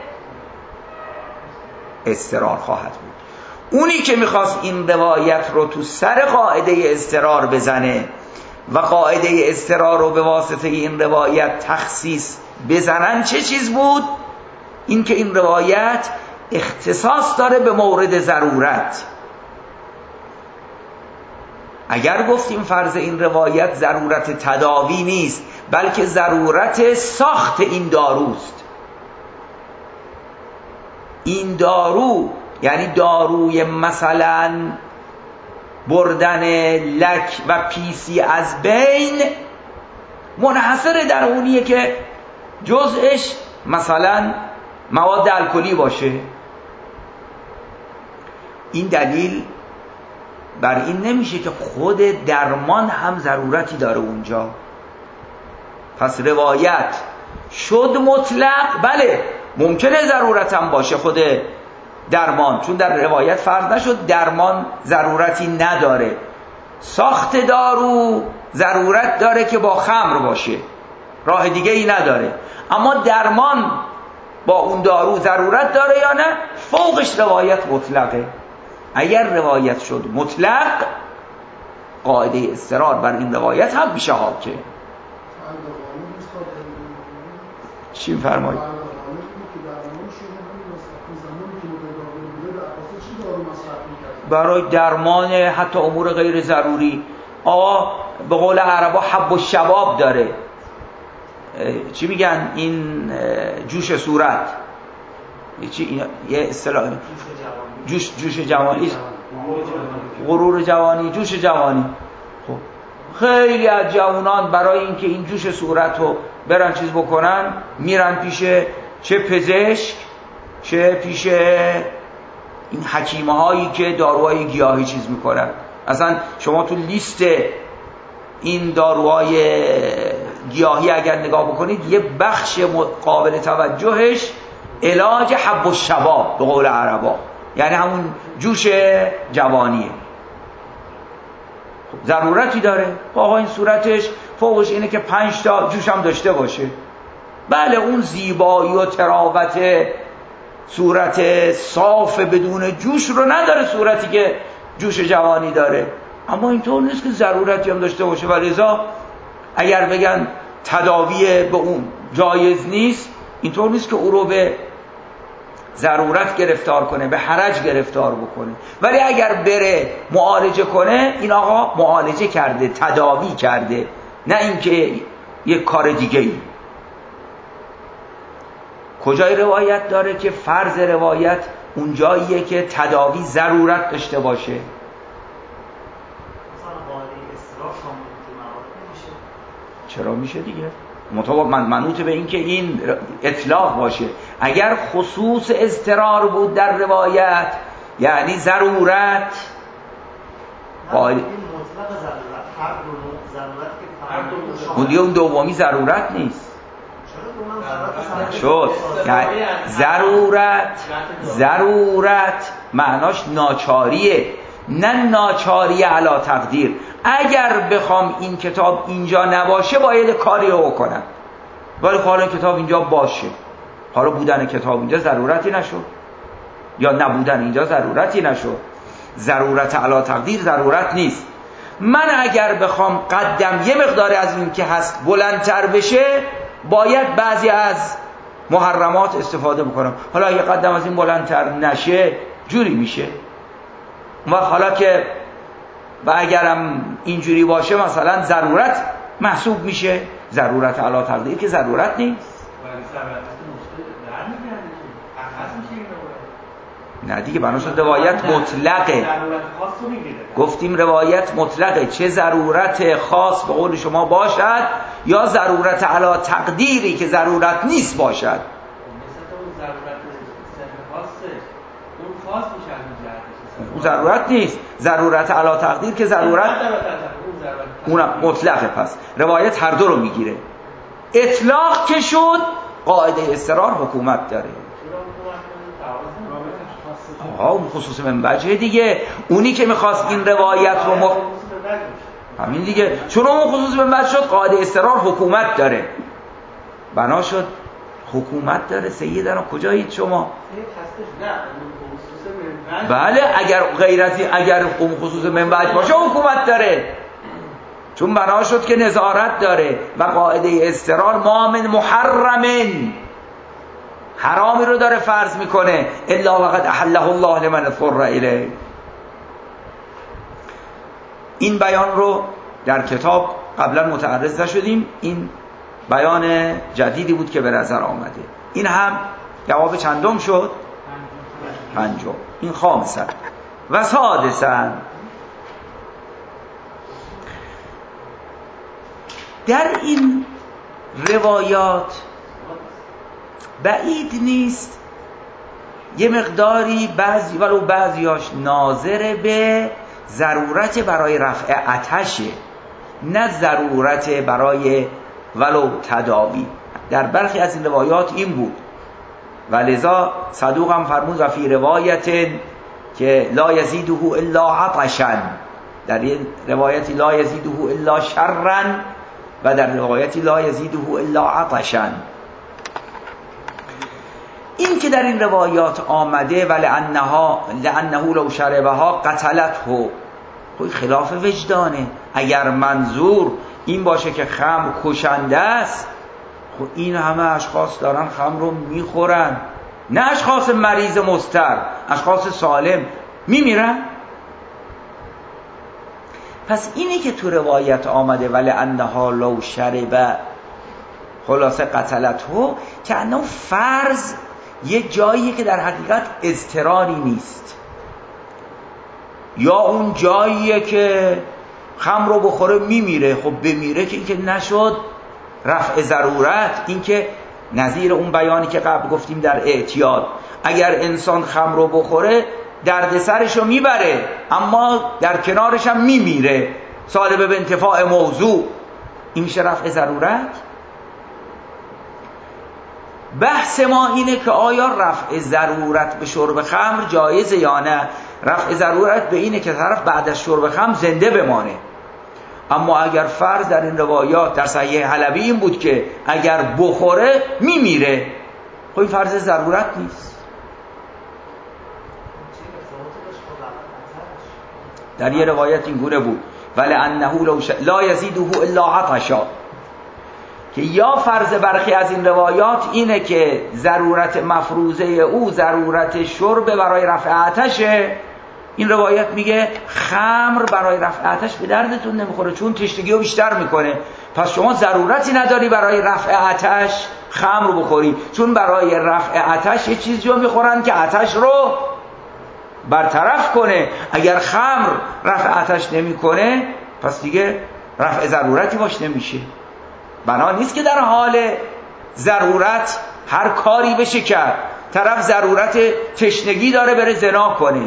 A: اضطرار خواهد بود. اونی که میخواست این روایت رو تو سر قاعده اضطرار بزنه و قاعده اضطرار رو به واسطه این روایت تخصیص بزنن چه چیز بود؟ این که این روایت اختصاص داره به مورد ضرورت. اگر گفتیم فرض این روایت ضرورت تداوی نیست بلکه ضرورت ساخت این داروست، این دارو یعنی داروی مثلا بردن لک و پیسی از بین منحصر در اونیه که جزءش مثلا مواد الکلی باشه، این دلیل بر این نمیشه که خود درمان هم ضرورتی داره اونجا. پس روایت شد مطلق، بله ممکنه ضرورت هم باشه خود درمان، چون در روایت فرض نشد درمان ضرورتی نداره. ساخت دارو ضرورت داره که با خمر باشه، راه دیگه ای نداره، اما درمان با اون دارو ضرورت داره یا نه؟ فوقش روایت مطلقه. اگر روایت شد مطلق قاعده اضطرار بر این روایت هم میشه حاکم. چی می‌فرمایید؟ برای درمان حتی امور غیر ضروری. آقا به قول عربا حب و شباب داره، چی میگن این جوش صورت، چی یه اصطلاح جوش جوش جوانی، غرور جوانی، جوش جوانی. خب خیلی از جوانان برای اینکه این جوش صورت رو برن چیز بکنن میرن پیش چه پزشک چه پیش این حکیمه هایی که داروهای گیاهی چیز میکنن. اصلا شما تو لیست این داروهای گیاهی اگر نگاه بکنید یه بخش قابل توجهش علاج حب و شباب به قول عربا، یعنی همون جوش جوانیه. ضرورتی داره آقا این صورتش فوقش اینه که پنج تا جوش هم داشته باشه. بله اون زیبایی و تراوت صورت صاف بدون جوش رو نداره صورتی که جوش جوانی داره، اما اینطور نیست که ضرورتی هم داشته باشه. و لذا اگر بگن تداوی به اون جایز نیست، اینطور نیست که او رو به ضرورت گرفتار کنه، به حرج گرفتار بکنه. ولی اگر بره معالجه کنه، این آقا معالجه کرده، تداوی کرده، نه اینکه یک کار دیگه ای. کجای روایت داره که فرض روایت اون جاییه که تداوی ضرورت داشته باشه؟ چرا میشه دیگه؟ مطابق من منوط به این که این اطلاق باشه. اگر خصوص اضطرار بود در روایت یعنی ضرورت، قائل اون دیگه اون دومی ضرورت نیست. شد یعنی ضرورت ضرورت معناش ناچاریه، نه ناچاری علا تقدیر. اگر بخوام این کتاب اینجا نباشه باید کاری رو بکنم، ولی حالا کتاب اینجا باشه، حالا بودن کتاب اینجا ضرورتی نشد یا نبودن اینجا ضرورتی نشد. ضرورت علا تقدیر ضرورت نیست. من اگر بخوام قدم یه مقدار از این که هست بلندتر بشه باید بعضی از محرمات استفاده بکنم. حالا اگه قدم از این بلندتر نشه جوری میشه. و حالا که و اگرم اینجوری باشه مثلا ضرورت محسوب میشه، ضرورت علا تقدیر که ضرورت نیست. نه دیگه بنا شد روایت مطلقه. گفتیم روایت مطلقه، چه ضرورت خاص به قول شما باشد یا ضرورت علا تقدیری که ضرورت نیست باشد.
E: مثلا اون ضرورت خاصه اون خاص میشه از
A: اون ضرورت نیست. ضرورت علا تقدیر که ضرورت اونم مطلقه. پس روایت هر دو رو میگیره. اطلاق که شد قاعده اضطرار حکومت داره. آها اون خصوص من وجه دیگه، اونی که میخواست این روایت رو مخ... همین دیگه، چون اون خصوص من وجه شد قاعده اضطرار حکومت داره، بنا شد حکومت داره. سیدنا کجایید شما؟ بله اگر غیرتی، اگر اون خصوص من وجه باشه حکومت داره، چون بنا شد که نظارت داره و قاعده اضطرار ما من محرمن، حرامی رو داره فرض میکنه الا وقد احله الله لمن اضطر الیه. این بیان رو در کتاب قبلا متعرض نشدیم، این بیان جدیدی بود که به نظر آمده. این هم جواب چندم شد؟ پنجم. این خامسا و سادسا، در این روایات بعید نیست یه مقداری بعضی ولو بعضیاش ناظر به ضرورت برای رفع آتشه، نه ضرورت برای ولو تداوی. در برخی از این روایات این بود و لذا صدوق هم فرمود و فی روایت که لا یزیده الا عطشا، در این روایتی لا یزیده الا شرا و در روایتی لا یزیده الا عطشا. این که در این روایات آمده ولعنها لعنه لو شربها قتلته، خب خلاف وجدانه. اگر منظور این باشه که خمر کشنده است، خب این همه اشخاص دارن خمر رو میخورن، نه اشخاص مریض مضطر، اشخاص سالم میمیرن. پس اینی که تو روایت آمده ولعنها لو شرب خلاصه قتلته، که انه فرض یه جایی که در حقیقت اضطراری نیست، یا اون جاییه که خمر رو بخوره میمیره. خب بمیره که این که نشد رفع ضرورت. این که نظیر اون بیانی که قبل گفتیم در اعتیاد، اگر انسان خمر رو بخوره دردسرش رو میبره اما در کنارش هم میمیره، صالب به انتفاع موضوع، این میشه رفع ضرورت. بحث ما اینه که آیا رفع ضرورت به شرب خمر جایزه یا نه. رفع ضرورت به اینه که طرف بعد از شرب خمر زنده بمانه. اما اگر فرض در این روایات در صحیح حلبی این بود که اگر بخوره میمیره، خب این فرض ضرورت نیست. در یه روایت این گونه بود ولعنه لو ش... لا یزیده الا عطشا، که یا فرض برخی از این روایات اینه که ضرورت مفروضه او ضرورت شرب برای رفع آتشه. این روایت میگه خمر برای رفع آتش به دردتون نمیخوره چون تشنگی رو بیشتر میکنه، پس شما ضرورتی نداری برای رفع آتش خمر رو بخوری، چون برای رفع آتش یه چیزی رو میخورن که آتش رو برطرف کنه. اگر خمر رفع آتش نمیکنه پس دیگه رفع ضرورتی باش نمیشه. بنا نیست که در حال ضرورت هر کاری بشه کرد. طرف ضرورت تشنگی داره بره زنا کنه،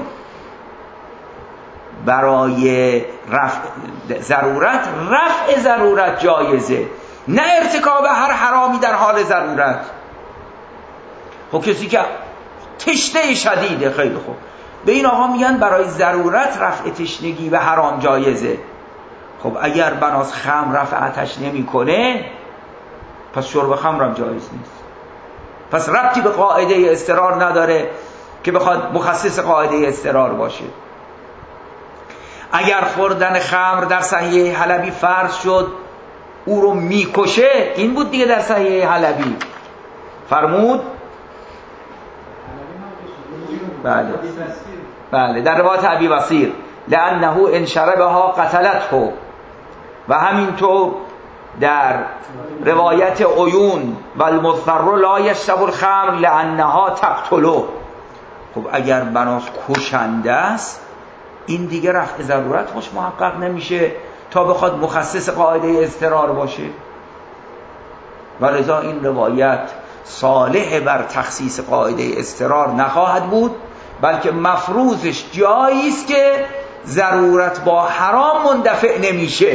A: برای رفع ضرورت رفع ضرورت جایزه، نه ارتکاب هر حرامی در حال ضرورت. خب کسی که تشنه شدیده، خیلی خوب، به این آقا میگن برای ضرورت رفع تشنگی و حرام جایزه. خب اگر بناس خمر رفع آتش نمی کنه پس شرب خمر هم جایز نیست. پس ربطی به قاعده اضطرار نداره که بخواد مخصص قاعده اضطرار باشه. اگر خوردن خمر در صحیح حلبی فرض شد او رو میکشه، این بود دیگه در صحیح حلبی فرمود. بله بله در روایت ابی بصیر لعنه ان شربها قتلته، و همینطور در روایت عیون و المضطر لا یشرب الخمر لعنها تقتله. خب اگر بناس کشنده است این دیگه رفع ضرورت خوش محقق نمیشه تا بخواد مخصص قاعده اضطرار باشه، و لذا این روایت صالح بر تخصیص قاعده اضطرار نخواهد بود، بلکه مفروضش جایی است که ضرورت با حرام مندفع نمیشه.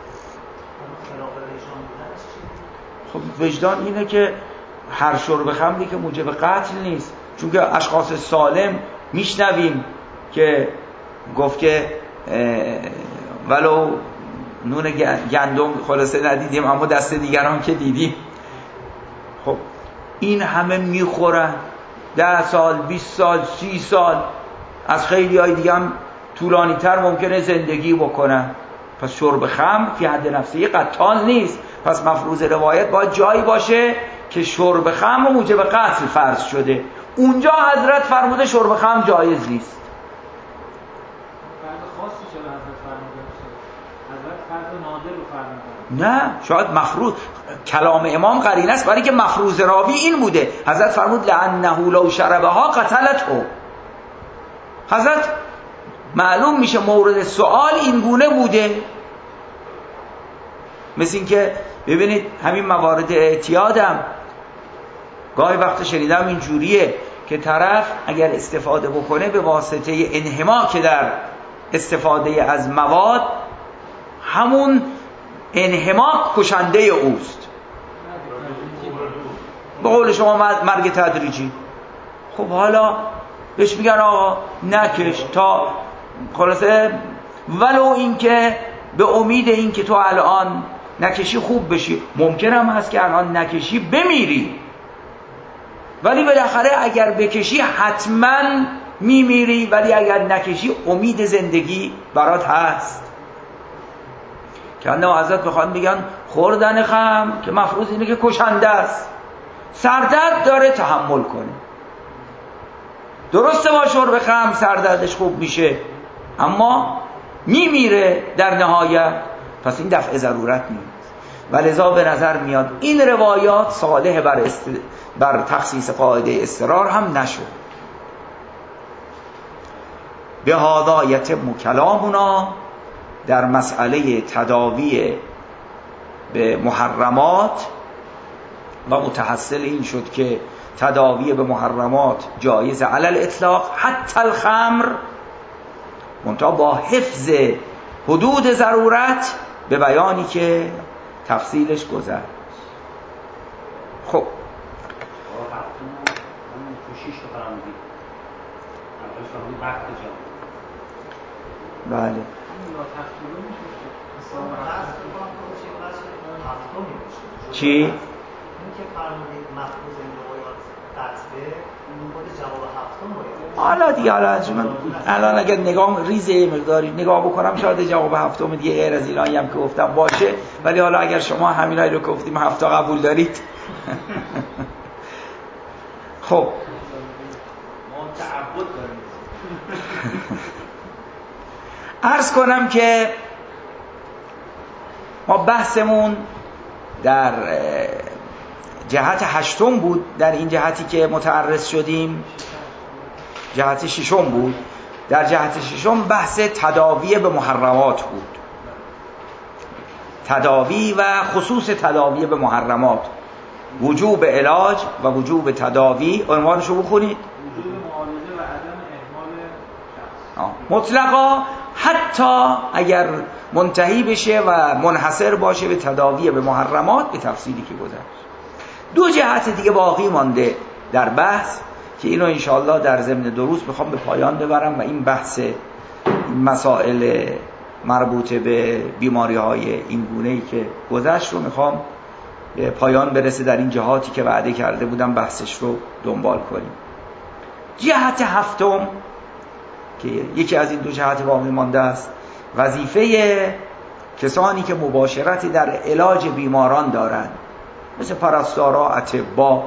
A: خب وجدان اینه که هر شرب خمری که موجب قتل نیست، چون که اشخاص سالم میشنویم که گفت که ولو نون گندم خلاصه ندیدیم اما دست دیگران که دیدیم. خب این همه میخورن ده سال بیست سال سی سال، از خیلی های دیگه هم طولانی تر ممکنه زندگی بکنن. پس شرب خمر فی حد نفسی قتال نیست. پس مفروض روایت باید جایی باشه که شرب خمر موجب قتل فرض شده. اونجا حضرت فرموده شرب خمر جایز نیست. نه شاید مفروض کلام امام قرینه است برای که مفروض راوی این بوده. حضرت فرمود لعنه لو شربها قتلته. حضرت معلوم میشه مورد سوال این گونه بوده. مثل این که ببینید همین موارد اعتیادم گاهی وقت شنیدم این جوریه که طرف اگر استفاده بکنه به واسطه انحماک در استفاده از مواد، همون انحماک کشنده اوست. به قول شما مرگ تدریجی. خب حالا بهش میگن آقا نکش تا خلاصه ولو اینکه به امید اینکه تو الان نکشی خوب بشی، ممکن هم هست که الان نکشی بمیری، ولی بالاخره اگر بکشی حتما میمیری، ولی اگر نکشی امید زندگی برات هست. که انه حضرت بخواد بگن خوردن خمر که مفروض اینه که کشنده است، سردرد داره تحمل کنه. درسته با شرب خمر سردردش خوب میشه اما میمیره در نهایت. پس این دفع ضرورت نیست و لذا به نظر میاد این روایات صالح بر, است... بر تخصیص قاعده اضطرار هم نشد. به هدایت مکلامنا در مسئله تداوی به محرمات و متحصل این شد که تداوی به محرمات جایز علی الاطلاق حتی الخمر، منتها با حفظ حدود ضرورت به بیانی که تفصیلش گذشت. خب بله چی؟
D: این که فرمودید مفروض روایات قطعه خود جواب هفتم باید.
A: حالا دیگه حالا من الان اگر نگاه ریزه مقداری نگاه بکنم شاید جواب هفتم دیگه غیر از اینایی هم که گفتم باشه، ولی حالا اگر شما همینایی رو که گفتیم هفته قبول دارید خب
C: ما تعبد داریم.
A: عرض کنم که ما بحثمون در جهت هشتم بود، در این جهتی که متعرض شدیم جهت ششم بود. در جهت ششم بحث تداوی به محرمات بود، تداوی و خصوص تداوی به محرمات، وجوب علاج و وجوب تداوی. عنوانشو بخونید.
C: وجوب معالجه و عدم اهمال شخص.
A: مطلقا حتی اگر منتهی بشه و منحصر باشه به تداوی به محرمات به تفصیلی که گذشت. دو جهت دیگه باقی مانده در بحث که اینو انشاءالله در ضمن دروس میخوام به پایان ببرم و این بحث این مسائل مربوط به بیماری های این گونه‌ای که گذشت رو میخوام به پایان برسه در این جهاتی که وعده کرده بودم بحثش رو دنبال کنیم. جهت هفتم که یکی از این دو جهت باقی مانده است، وظیفه کسانی که مباشرتی در علاج بیماران دارند، مثل پرستارا، اطباء،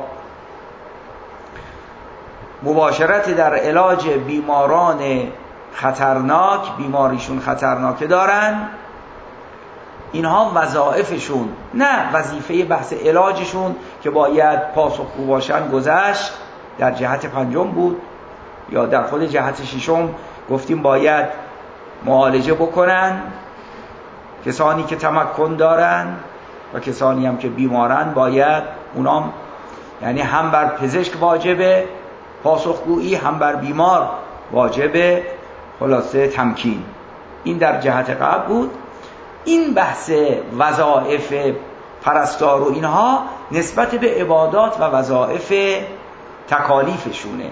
A: مباشرت در علاج بیماران خطرناک، بیماریشون خطرناکه دارن، اینها وظایفشون، نه وظیفه بحث علاجشون که باید پاسخگو باشن گذشت، در جهت پنجم بود. یا در خود جهت ششم گفتیم باید معالجه بکنن کسانی که تمکن دارن و کسانی هم که بیمارن باید اونام، یعنی هم بر پزشک واجبه پاسخگویی، هم بر بیمار واجب خلاصه تمکین. این در جهت قبل بود. این بحث وظایف پرستار و اینها نسبت به عبادات و وظایف تکالیفشونه.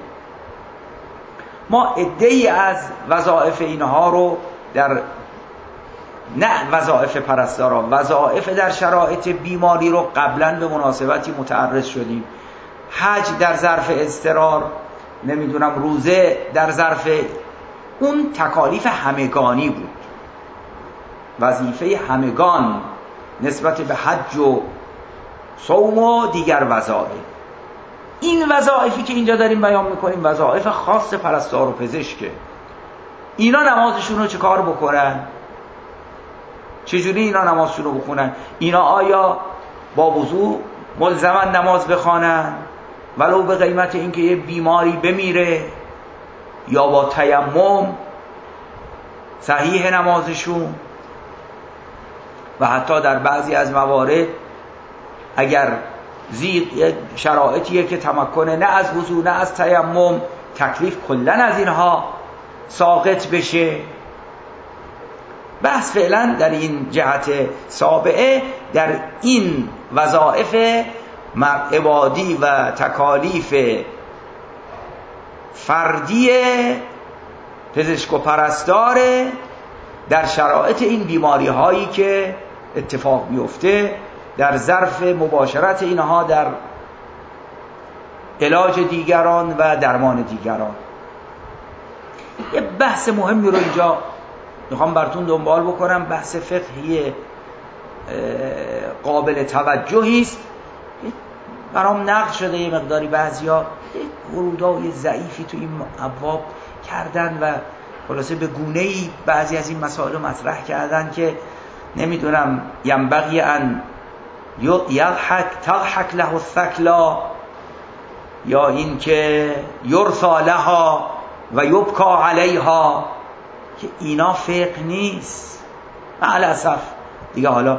A: ما عده‌ای از وظایف اینها رو در نه وظایف پرستارا، وظایف در شرایط بیماری رو قبلا به مناسبتی متعرض شدیم. حج در ظرف اضطرار، نمیدونم روزه در ظرف، اون تکالیف همگانی بود، وظیفه همگان نسبت به حج و صوم و دیگر وظایف. این وظایفی که اینجا داریم بیان میکنیم وظایف خاص پرستار و پزشکه. اینا نمازشون رو چه کار بکنن؟ چجوری اینا نمازشون رو بخونن؟ اینا آیا با وضو ملزمن نماز بخوانن ولو به قیمت اینکه یه بیماری بمیره، یا با تیمم صحیح نمازشون؟ و حتی در بعضی از موارد اگر زیر شرایطیه که تمکن نه از وضو نه از تیمم، تکلیف کلن از اینها ساقط بشه. بحث فعلا در این جهت سابعه در این وظایف عبادی و تکالیف فردی پزشک و پرستار در شرایط این بیماری هایی که اتفاق میفته در ظرف مباشرت اینها در علاج دیگران و درمان دیگران. یه بحث مهمی رو اینجا میخوام براتون دنبال بکنم، بحث فقهی قابل توجهی است. برام نقد شده یه مقداری بعضیا ورودای ضعیفی تو این ابواب کردن و خلاصه به گونه‌ای بعضی از این مسائل مطرح کردن که نمیدونم ینبغی ان یضحک تضحک له الثکلا، یا این که یرثی لها و یبکا علیها، که اینا فقه نیست للاسف دیگه. حالا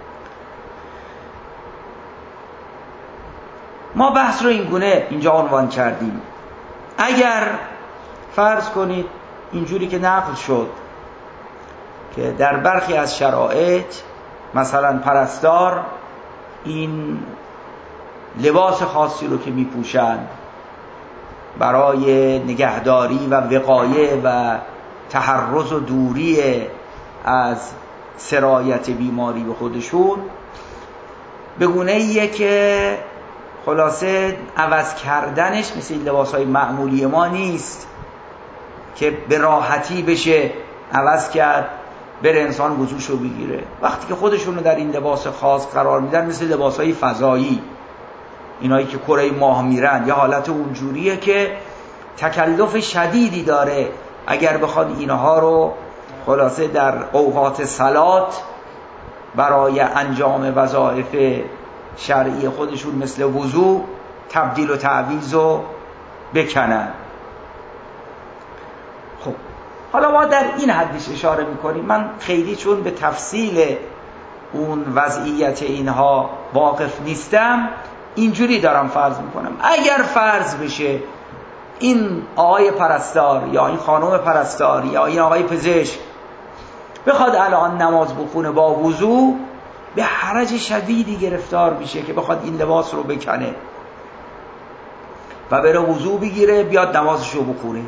A: ما بحث رو این گونه اینجا عنوان کردیم. اگر فرض کنید اینجوری که نقل شد که در برخی از شرایط مثلا پرستار این لباس خاصی رو که میپوشن برای نگهداری و وقایه و تحرز و دوری از سرایت بیماری به خودشون، به گونه‌ایه که خلاصه عوض کردنش مثل لباس‌های معمولی ما نیست که به راحتی بشه عوض کرد بره انسان وضوشو بگیره. وقتی که خودشونو در این لباس خاص قرار میدن مثل لباس‌های فضایی، اینایی که کره ماه میرن، یا حالت اونجوریه که تکلف شدیدی داره اگر بخواد اینها رو خلاصه در اوقات صلات برای انجام وظایف شرعی خودشون مثل وضو تبدیل و تعویض و بکنن. خب حالا ما در این حدش اشاره میکنیم. من خیلی چون به تفصیل اون وضعیت اینها واقف نیستم، اینجوری دارم فرض میکنم اگر فرض بشه این آقای پرستار یا این خانم پرستار یا این آقای پزشک بخواد الان نماز بخونه با وضو، به حرج شدیدی گرفتار میشه که بخواد این لباس رو بکنه و بره وضو بگیره بیاد نمازش رو بخونه.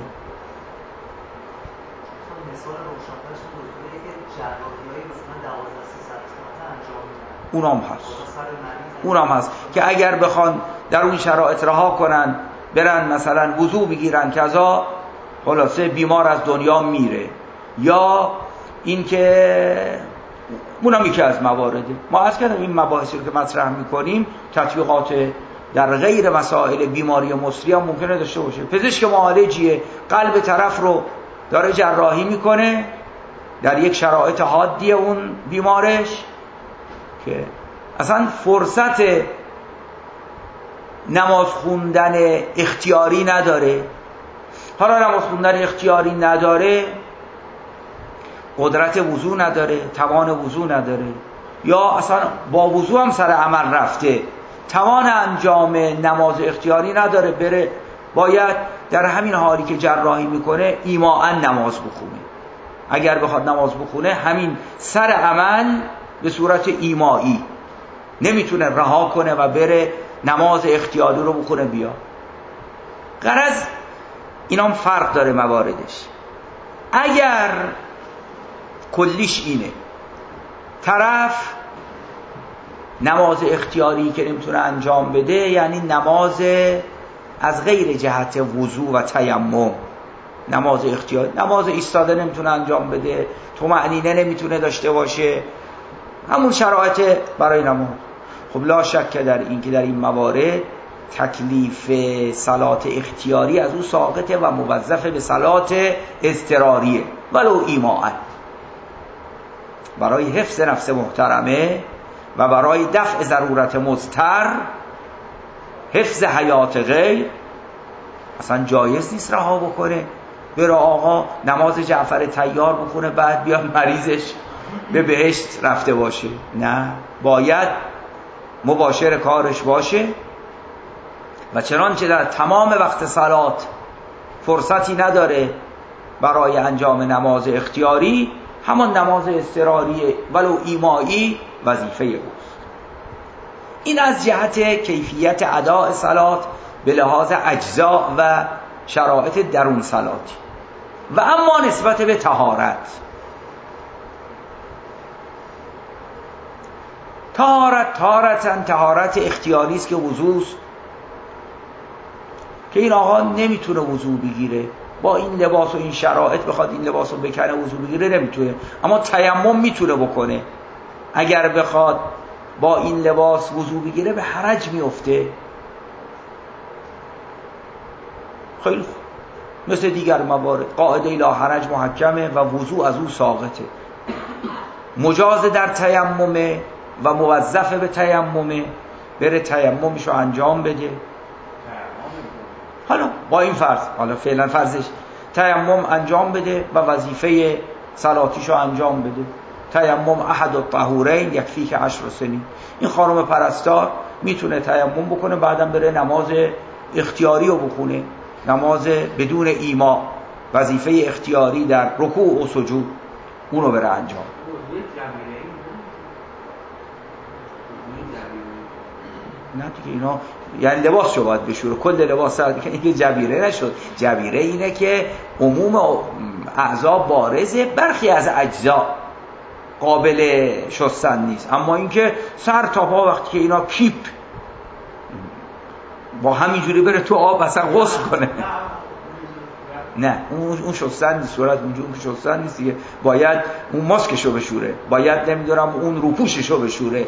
A: اونام هست اونام هست که اگر بخوان در اون شرایط رها کنن برن مثلا وضو بگیرن کذا، خلاصه بیمار از دنیا میره. یا این که اونم یکی از موارده. ما از کردم این مباحثی رو که مطرح میکنیم تطبیقات در غیر مسائل بیماری مصری هم ممکنه داشته باشه. پزشک معالجیه، قلب طرف رو داره جراحی میکنه در یک شرایط حادیه اون بیمارش که اصلا فرصت نماز خوندن اختیاری نداره. حالا نماز خوندن اختیاری نداره، قدرت وضو نداره، توان وضو نداره، یا اصلا با وضو هم سر عمل رفته، توان انجام نماز اختیاری نداره، بره باید در همین حالی که جراحی میکنه ایماءً نماز بخونه. اگر بخواد نماز بخونه همین سر عمل به صورت ایمایی، نمیتونه رها کنه و بره نماز اختیاری رو بخونه بیا. غرض اینا هم فرق داره مواردش. اگر کلیش اینه طرف نماز اختیاری که نمیتونه انجام بده، یعنی نماز از غیر جهت وضو و تیمم، نماز اختیاری، نماز ایستاده نمیتونه انجام بده، طمأنینه نمیتونه داشته باشه، همون شرایط برای نماز. خب لا شک در این که در این موارد تکلیف صلات اختیاری از او ساقطه و موظف به صلات اضطراریه ولو ایماءً، برای حفظ نفس محترمه و برای دفع ضرورت مضطر، حفظ حیات غیر، اصلا جایز نیست رها بکنه بره آقا نماز جعفر طیار بخونه بعد بیاد مریضش به بهشت رفته باشه. نه، باید مباشر کارش باشه و چنانچه در تمام وقت صلات فرصتی نداره برای انجام نماز اختیاری، همان نماز اضطراری ولو ایمایی وظیفه اوست. این از جهت کیفیت اداء صلات به لحاظ اجزاء و شرایط درون صلاتی. و اما نسبت به طهارت، طهارت طهارتن طهارت اختیاری است که وضوست، که این آقا نمیتونه وضو بگیره با این لباس و این شرایط، بخواد این لباس رو بکنه وضو بگیره نمیتونه، اما تیمم میتونه بکنه. اگر بخواد با این لباس وضو بگیره به حرج میفته. خیلی خوب، مثل دیگر موارد قاعده لا حرج محکمه و وضو از او ساقطه، مجاز در تیممه و موظف به تیممه، بره تیممشو انجام بده. حالا با این فرض، حالا فعلا فرضش تیمم انجام بده و وظیفه صلاتیشو انجام بده. تیمم احد الطهورین یکفی که عشر سنین. این خانم پرستار میتونه تیمم بکنه بعدم بره نماز اختیاری رو بخونه، نماز بدون ایما، وظیفه اختیاری در رکوع و سجود اونو بره انجام. نه دیگه اینا یعنی لباس شو باید بشوره، کل لباس سر دیگه اینکه جبیره نشد. جبیره اینه که عموم اعضا بارزه، برخی از اجزا قابل شستن نیست، اما اینکه سر تا پا وقتی که اینا کیپ با همینجوری بره تو آب اصلا غسل کنه نه، اون اون شستن نیست، صورت اونجور که شستن نیست دیگه، باید اون ماسکشو بشوره، باید نمیدونم اون روپوششو بشوره.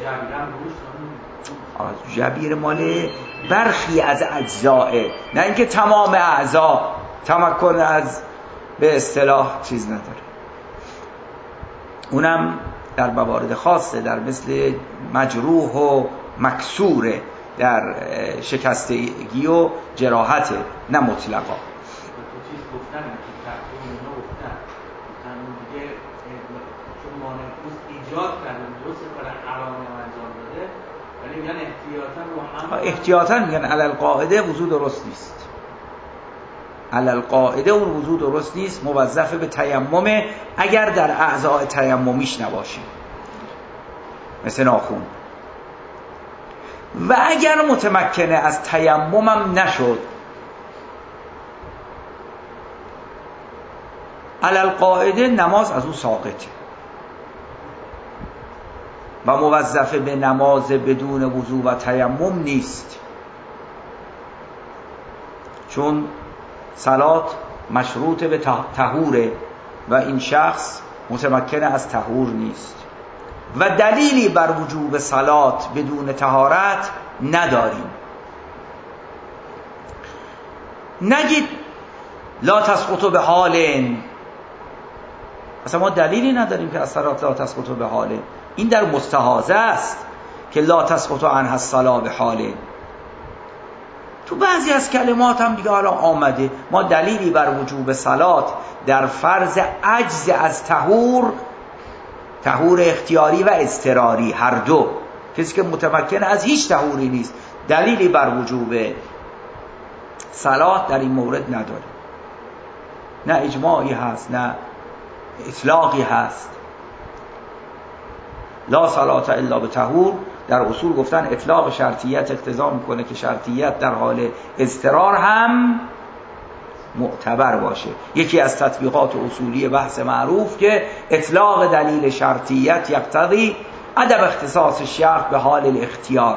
A: جبیر مال برخی از اجزائه، نه اینکه تمام اعضا تمکن از به اصطلاح چیز نداره. اونم در موارد خاصه، در مثل مجروح و مکسوره، در شکستگی و جراحته، نه مطلقا.
E: چیز گفتن که تقریبا اونا گفتن گفتن دیگه چون مانع پوست ایجاد کردن درست کار حرام انجام داده، ولی میگن احتیاطاً رو هم
A: احتیاطاً میگن علی القاعده وضو درست نیست، علی القاعده اون وضو درست نیست، موظف به تیممه اگر در اعضاء تیممیش نباشه، مثل ناخون. و اگر متمکنه از تیممم نشد، علی القاعده نماز از او ساقطه و موظف به نماز بدون وضو و تیمم نیست، چون صلات مشروط به طهوره و این شخص متمکن از طهور نیست و دلیلی بر وجوب صلات بدون طهارت نداریم. نگید لا تسقط به حال، اصلا ما دلیلی نداریم که از صلات لا تسقط به حال، این در مستحاضه است که لا تسقط عنها الصلاة به حال. تو بعضی از کلمات هم دیگه حالا آمده ما دلیلی بر وجوب صلات در فرض عجز از طهور، طهور اختیاری و اضطراری هر دو، کسی که متمکن از هیچ طهوری نیست، دلیلی بر وجوب صلاح در این مورد نداره، نه اجماعی هست نه اطلاقی هست. لا صلاة الا بطهور در اصول گفتن اطلاق شرطیت اقتضا میکنه که شرطیت در حال اضطرار هم معتبر باشه. یکی از تطبیقات اصولی بحث معروف که اطلاق دلیل شرطیت یقتضی عدم اختصاص الشرط به حال الاختیار.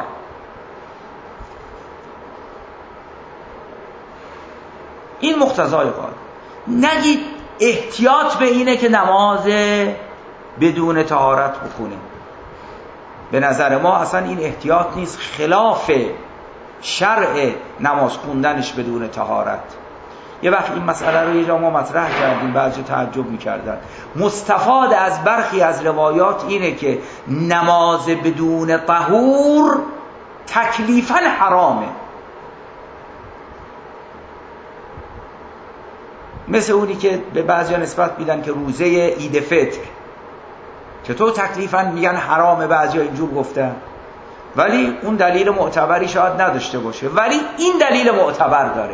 A: این مقتضای قاعده. نگید احتیاط به اینه که نماز بدون طهارت بخونه. به نظر ما اصلا این احتیاط نیست، خلاف شرع نماز خوندنش بدون طهارت. یه وقت این مسئله رو یه جا ما مطرح کردیم، بعضی تعجب می‌کردن. مستفاد از برخی از روایات اینه که نماز بدون طهور تکلیفاً حرامه، مثل اونی که به بعضیا نسبت میدن که روزه عید فطر چطور تکلیفاً میگن حرامه، بعضیا اینجور گفتن، ولی اون دلیل معتبری شاید نداشته باشه، ولی این دلیل معتبر داره.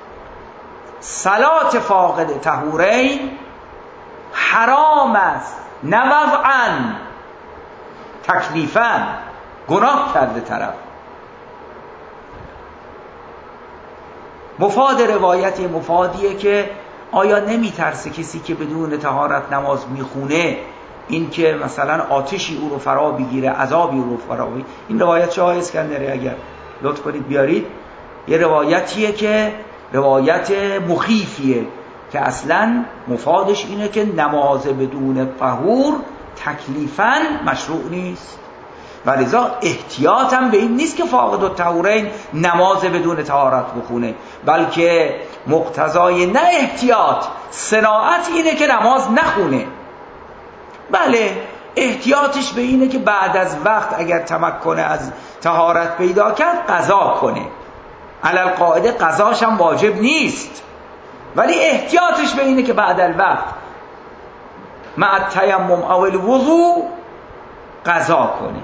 A: صلات فاقد طهورین حرام است، نه وضعاً، تکلیفاً گناه کرده طرف. مفاد روایت مفادیه که آیا نمیترسه کسی که بدون طهارت نماز میخونه این که مثلا آتشی او رو فرا بگیره، عذابی او رو فرا بگیره. این روایت چه آقای اسکندری اگر لطف کنید بیارید، یه روایتیه که روایت مخیفیه که اصلا مفادش اینه که نماز بدون طهور تکلیفاً مشروع نیست، ولذا احتیاط هم به این نیست که فاقد الطهورین نماز بدون طهارت بخونه، بلکه مقتضای نه احتیاط صناعت اینه که نماز نخونه. بله احتیاطش به اینه که بعد از وقت اگر تمکن از طهارت پیدا کرد قضا کنه، علل قاعده قضاش هم واجب نیست، ولی احتیاطش به اینه که بعد الوقت مع التیمم او الوضوء قضا کنه.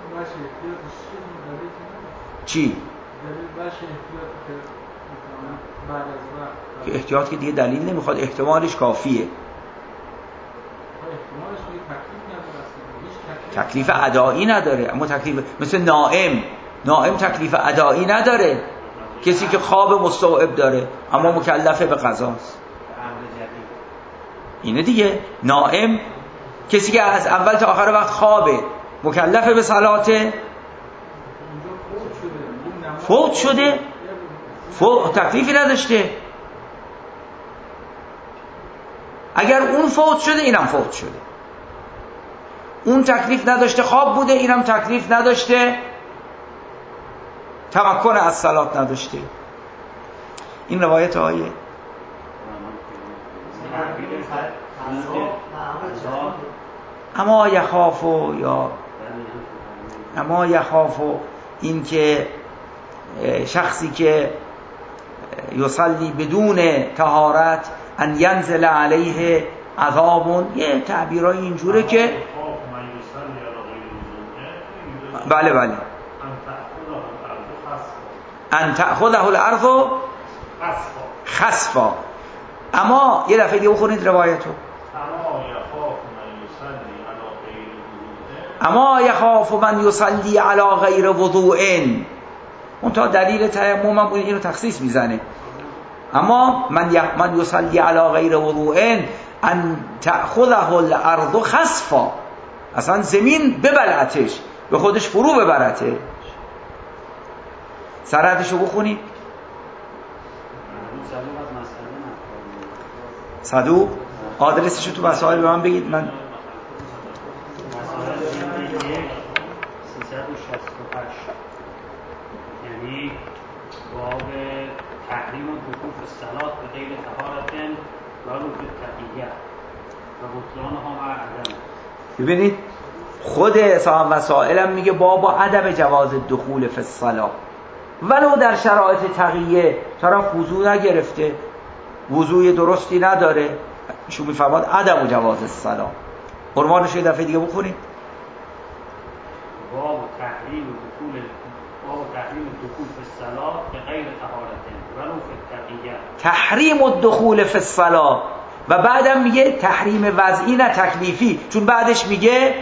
A: چی؟ که احتیاط که دیگه دلیل نمیخواد، احتمالش کافیه. تکلیف ادایی نداره، اما تکلیف مثل نائم نائم تکلیف ادایی نداره، کسی که خواب مستوعب داره اما مکلفه به قضاست. اینه دیگه، نائم کسی که از اول تا آخر وقت خوابه مکلفه به صلاته، فوت شده فوت تکلیفی نداشته. اگر اون فوت شده اینم فوت شده، اون تکلیف نداشته خواب بوده، اینم تکلیف نداشته تمکن از صلات نداشته. این روایت آیه اما یخافو یا اما یخافو این که شخصی که یصلی بدون طهارت ان ینزل علیه عذاب، یه تعبیرای اینجوره که بله بله ان تأخذه الارض خسفا. اما یه دفعه دیگه بخونید روایتو. اما یخاف من یصلی علی غیر وضوء، اون تا دلیل تیمم هم اینو تخصیص میزنه. اما من ی... من یصلی علی غیر وضوء ان تأخذه الارض خسفا، اصلا زمین ببلعتش، به خودش فرو ببرته. سرحدشو بخونید. صدوق آدرسشو تو مسائل به من بگید. من
B: سیصد و شصت و هشت یعنی باب تحریم و وقوف الصلاة به غیر طهارت و وجود تحییه و بطلانها مع عدم.
A: ببینید خود صاحب وسائلم میگه بابا عدم جواز دخول فی الصلاة، ولو در شرایط تقیه طرف وضو نگرفته، وضوی درستی نداره، ایشون میفرماد عدم جواز الصلاة. عنوانش یه دفعه دیگه بخونید.
B: باب تحریم دخول باب تحریم الدخول فی الصلاة بغیر طهارة ولو فی التقیة.
A: تحریم الدخول فی الصلاة و بعدم میگه تحریم وضعی نه تکلیفی، چون بعدش میگه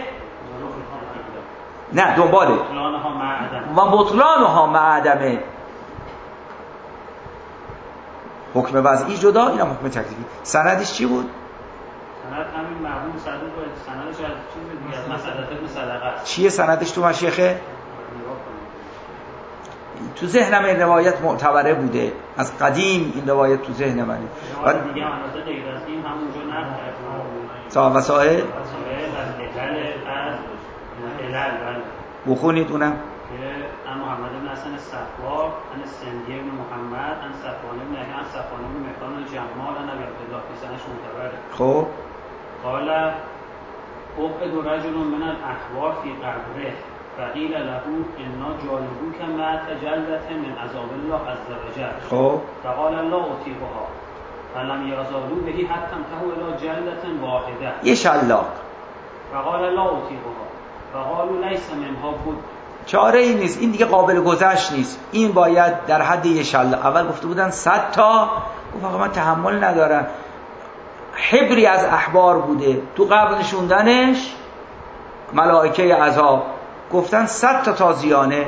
A: نه دنباله
B: بطلانها مع عدم
A: و بطلانها مع عدمه. حکم وضعی جدا، اینم حکم تکلیفی. سندش چی بود؟
B: سند همین مرحوم صدوق باید. سندش از چیز دیگه از مسئلت ابن صدقه است.
A: چیه سندش تو مشیخه؟ تو ذهنم این روایت معتبره بوده، از قدیم این روایت تو ذهن منه.
B: روایت دیگه هم البته غیر از این همونجا نقل کرد
A: صاحب وسائل
B: وسائل از علل از علل بله
A: بخونید اونم.
B: که ان محمد بن حسن الصفار ان سندی بن محمد ان صفوان بن یحیی ان صفوان بن مهران الجمال ان ابی عبدالله فی سنش معتبره.
A: خب
B: قال اوقد رجل من الاحوار فی قبره فقیل له انا جالبوک مع تجلبة من عذاب الله عز وجل.
A: خب
B: فقال لا اطیقها فلم یزالوا به حتی انتهوا الی جلدة واحده.
A: یه شلاق.
B: فقال لا اطیقها فقالوا لیس منها بود.
A: چاره ای نیست، این دیگه قابل گذشت نیست، این باید در حد یه شلاق. اول گفته بودن صد تا، گفت آقا من تحمل ندارم. حبری از احبار بوده، تو قبر نشوندنش ملائکه عذاب گفتن صد تا تازیانه،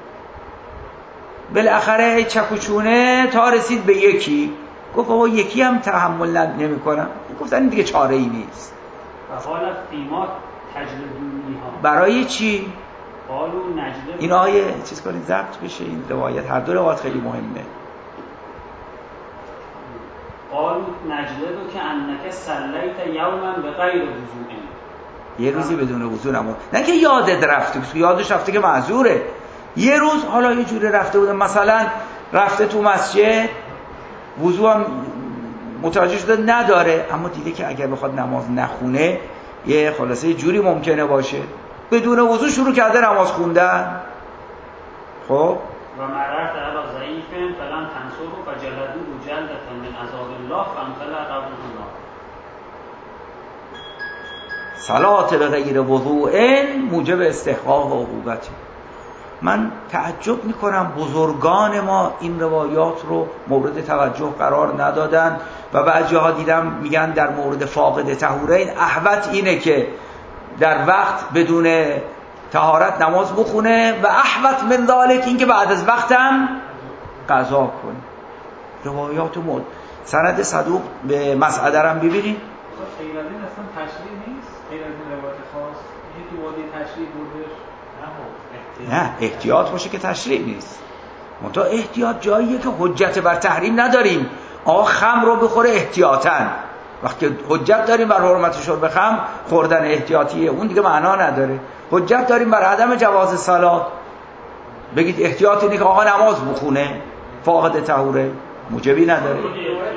A: بالاخره چکوچونه تا رسید به یکی، گفت آقا یکی هم تحمل نمی کنم. گفتن این دیگه چاره ای نیست.
B: فقال فیما تجلدونیها،
A: برای چی؟
B: قالوا نجلد.
A: این آیه چیز کنید ضبط بشه این روایت، هر دو روایت خیلی مهمه.
B: قالوا نجلد که انک صلیت یوما بغیر وضوء،
A: یه روزی بدون وضو نماز، نه که یادت رفته، یادش رفته که معذوره. یه روز حالا یه جوری رفته بوده، مثلا رفته تو مسجد وضو هم متوجه شده نداره، اما دیده که اگر بخواد نماز نخونه یه خلاصه جوری ممکنه باشه، بدون وضو شروع کرده نماز خوندن. خب
B: و مررت علی ضعیف فلان تنصره فجلدوه جلدة من عذاب الله فامتلأ قبره النار.
A: صلات به غیر وضوء موجب استحقاق عقوبته. من تعجب میکنم بزرگان ما این روایات رو مورد توجه قرار ندادن و بعضی ها دیدم میگن در مورد فاقد طهورین احوط اینه که در وقت بدون طهارت نماز بخونه و احوط من ذالک این که بعد از وقتم قضا کنه. روایات مورد سند صدوق به مسعده رو ببینید.
C: غیر از این اصلا تشریع نیست، غیر از این روایت خاص یه تو وادی تشریع بودش.
A: نه احتیاط باشه که تشریع نیست، منتها احتیاط جاییه که حجت بر تحریم نداریم. آقا خمر رو بخوره احتیاطاً، وقتی حجت داریم بر حرمت شرب خمر، خوردن احتیاطیه، اون دیگه معنا نداره. حجت داریم بر عدم جواز صلات، بگید احتیاط اینه که آقا نماز بخونه فاقد طهوره، موجبی نداره.
B: خود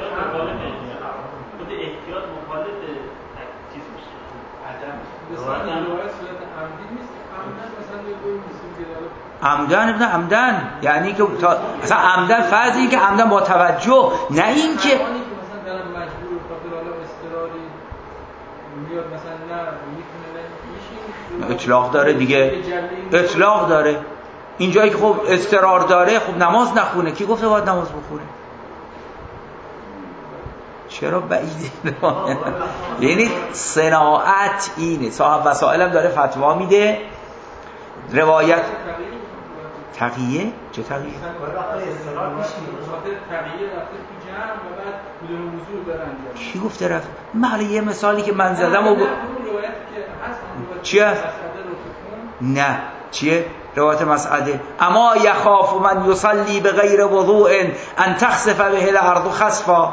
B: احتیاط مخالف چیز میشه عدم
C: روایت صورت عمدی نیست، عمدن مثلا یه گوی مسلم که
A: عمدن ابن عمدن یعنی که تا... مثلا عمدن فرض این که عمدن با توجه، نه این که
C: مثلا دارم مجبور خاطر حالا اضطراری میاد مثلا نه میتونه میشه
A: اطلاق داره دیگه، اطلاق داره. اینجایی که خب اضطرار داره خب نماز نخونه، کی گفته باید نماز بخونه؟ چرا بعیده؟ یعنی صناعت اینه. صاحب وسائل هم داره فتوا میده. روایت تقیه؟ چه تقیه؟
C: تقیه رفته تو جمع و بعد بدون وضو داره انجام.
A: کی گفته رفت؟ من یه مثالی که من زدم و چیه؟ نه چیه؟ روایت مسعده اما یخاف من یصلی بغیر وضوء ان تخسف به الارض خسفا.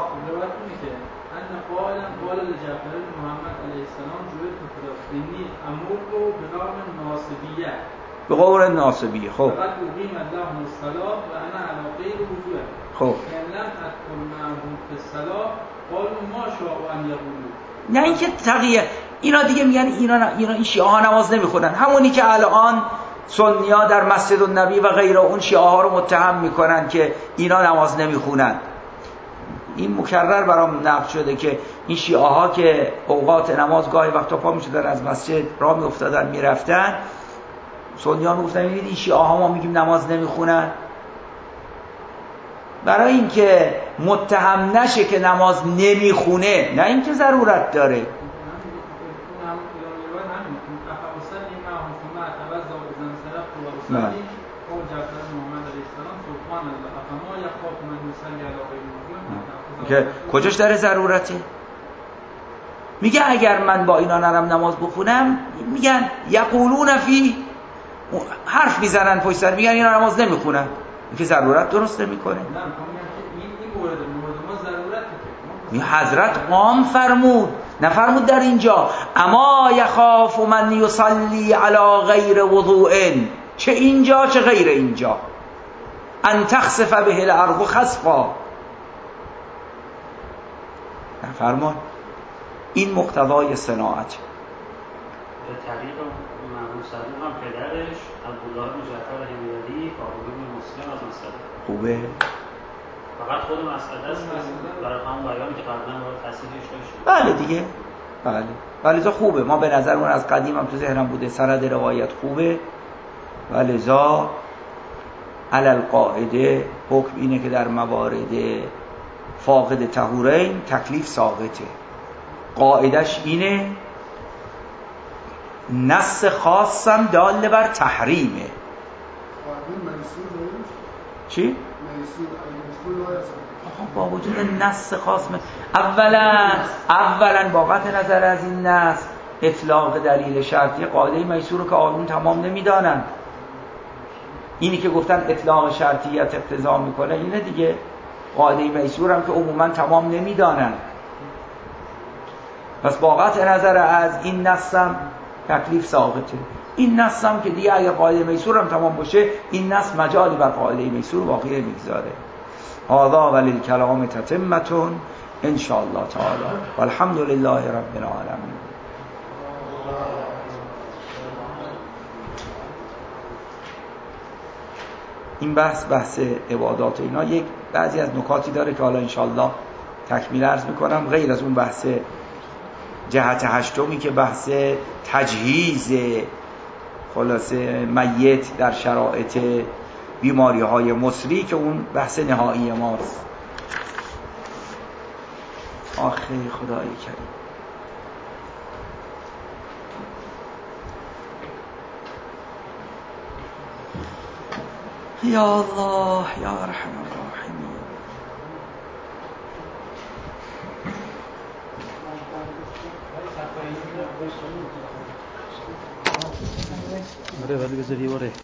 C: قال لجعفر بن محمد علیه السلام جوید فلسطینی امور رو به نام ناصبیه،
A: به قول ناصبیه. خب
C: فقط اقیم اللهم الصلاة و انا علی غیر وضوء.
A: خب
C: یعنی لم اذکر معهم فی الصلاة قالوا ما شاء ان یقولوا.
A: نه اینکه تقیه، اینا دیگه میگن اینا اینا این شیعه ها نماز نمیخونن، همونی که الان سنی‌ها در مسجد النبی و غیره اون شیعه ها رو متهم میکنن که اینا نماز نمیخونن. این مکرر برام نقل شده که این شیعه ها که اوقات نماز گاهی وقتا پا میشدن از مسجد راه میافتادن میرفتن، سنی‌ها میگفتن ببینید این شیعه ها ما میگیم نماز نمیخونن، برای اینکه متهم نشه که نماز نمیخونه، نه اینکه ضرورت داره. که کجاش داره ضرورته؟ میگه اگر من با اینا نرم نماز بخونم، میگن یقولون فی، حرف میزنن پشت سر، میگن اینا نماز نمیخونن، این که ضرورت درست نمیکنه. حضرت قام فرمود، نفرمود در اینجا اما یخاف من یصلی علی غیر وضوء، چه اینجا چه غیر اینجا، ان تخسف به الارض خسفا. نفرمود این مقتضای صناعت.
B: به طریق مرحوم صدوق هم پدرش عبدالله بن جعفر حمیدی فاروق مسلم از مسئله
A: خوبه.
B: فقط خود مسئله است برای همون بیانی که قبلا رو تصحیحش داشت.
A: بله دیگه، بله ولذا خوبه. ما به نظرمون از قدیم هم تو ذهنم بوده سند روایت خوبه، ولذا علی القاعده حکم اینه که در موارد فاقد طهورین تکلیف ساقطه. قاعدش اینه نص خاصم دال بر تحریمه. چی؟ با وجود نص خاص من. اولا اولا با قطع نظر از این نص اطلاق دلیل شرطی قاعده میسور رو که آقایون تمام نمیدانن. اینی که گفتن اطلاق شرطیت اقتضا میکنه اینه دیگه. قاعده میسور هم که عموما تمام نمیدانن. پس با قطع نظر از این نص هم تکلیف ساقطه. این نص هم که دیگه اگر قاعده میسور هم تمام باشه، این نص مجالی بر قاعده میسور واقعی میگذاره. هذا وللکلام تتمتون ان شاء الله تعالی والحمد لله رب العالمین. این بحث بحث عبادات اینا یک بعضی از نکاتی داره که حالا ان شاء الله تکمیل عرض میکنم، غیر از اون بحث جهت هشتمی که بحث تجهیز خلاصه میت در شرایط بیماری های مصری که اون بحث نهایی ماست. آخه خدای کریم. یا الله یا ارحم الراحمین.
F: آره ولی بذار یه باره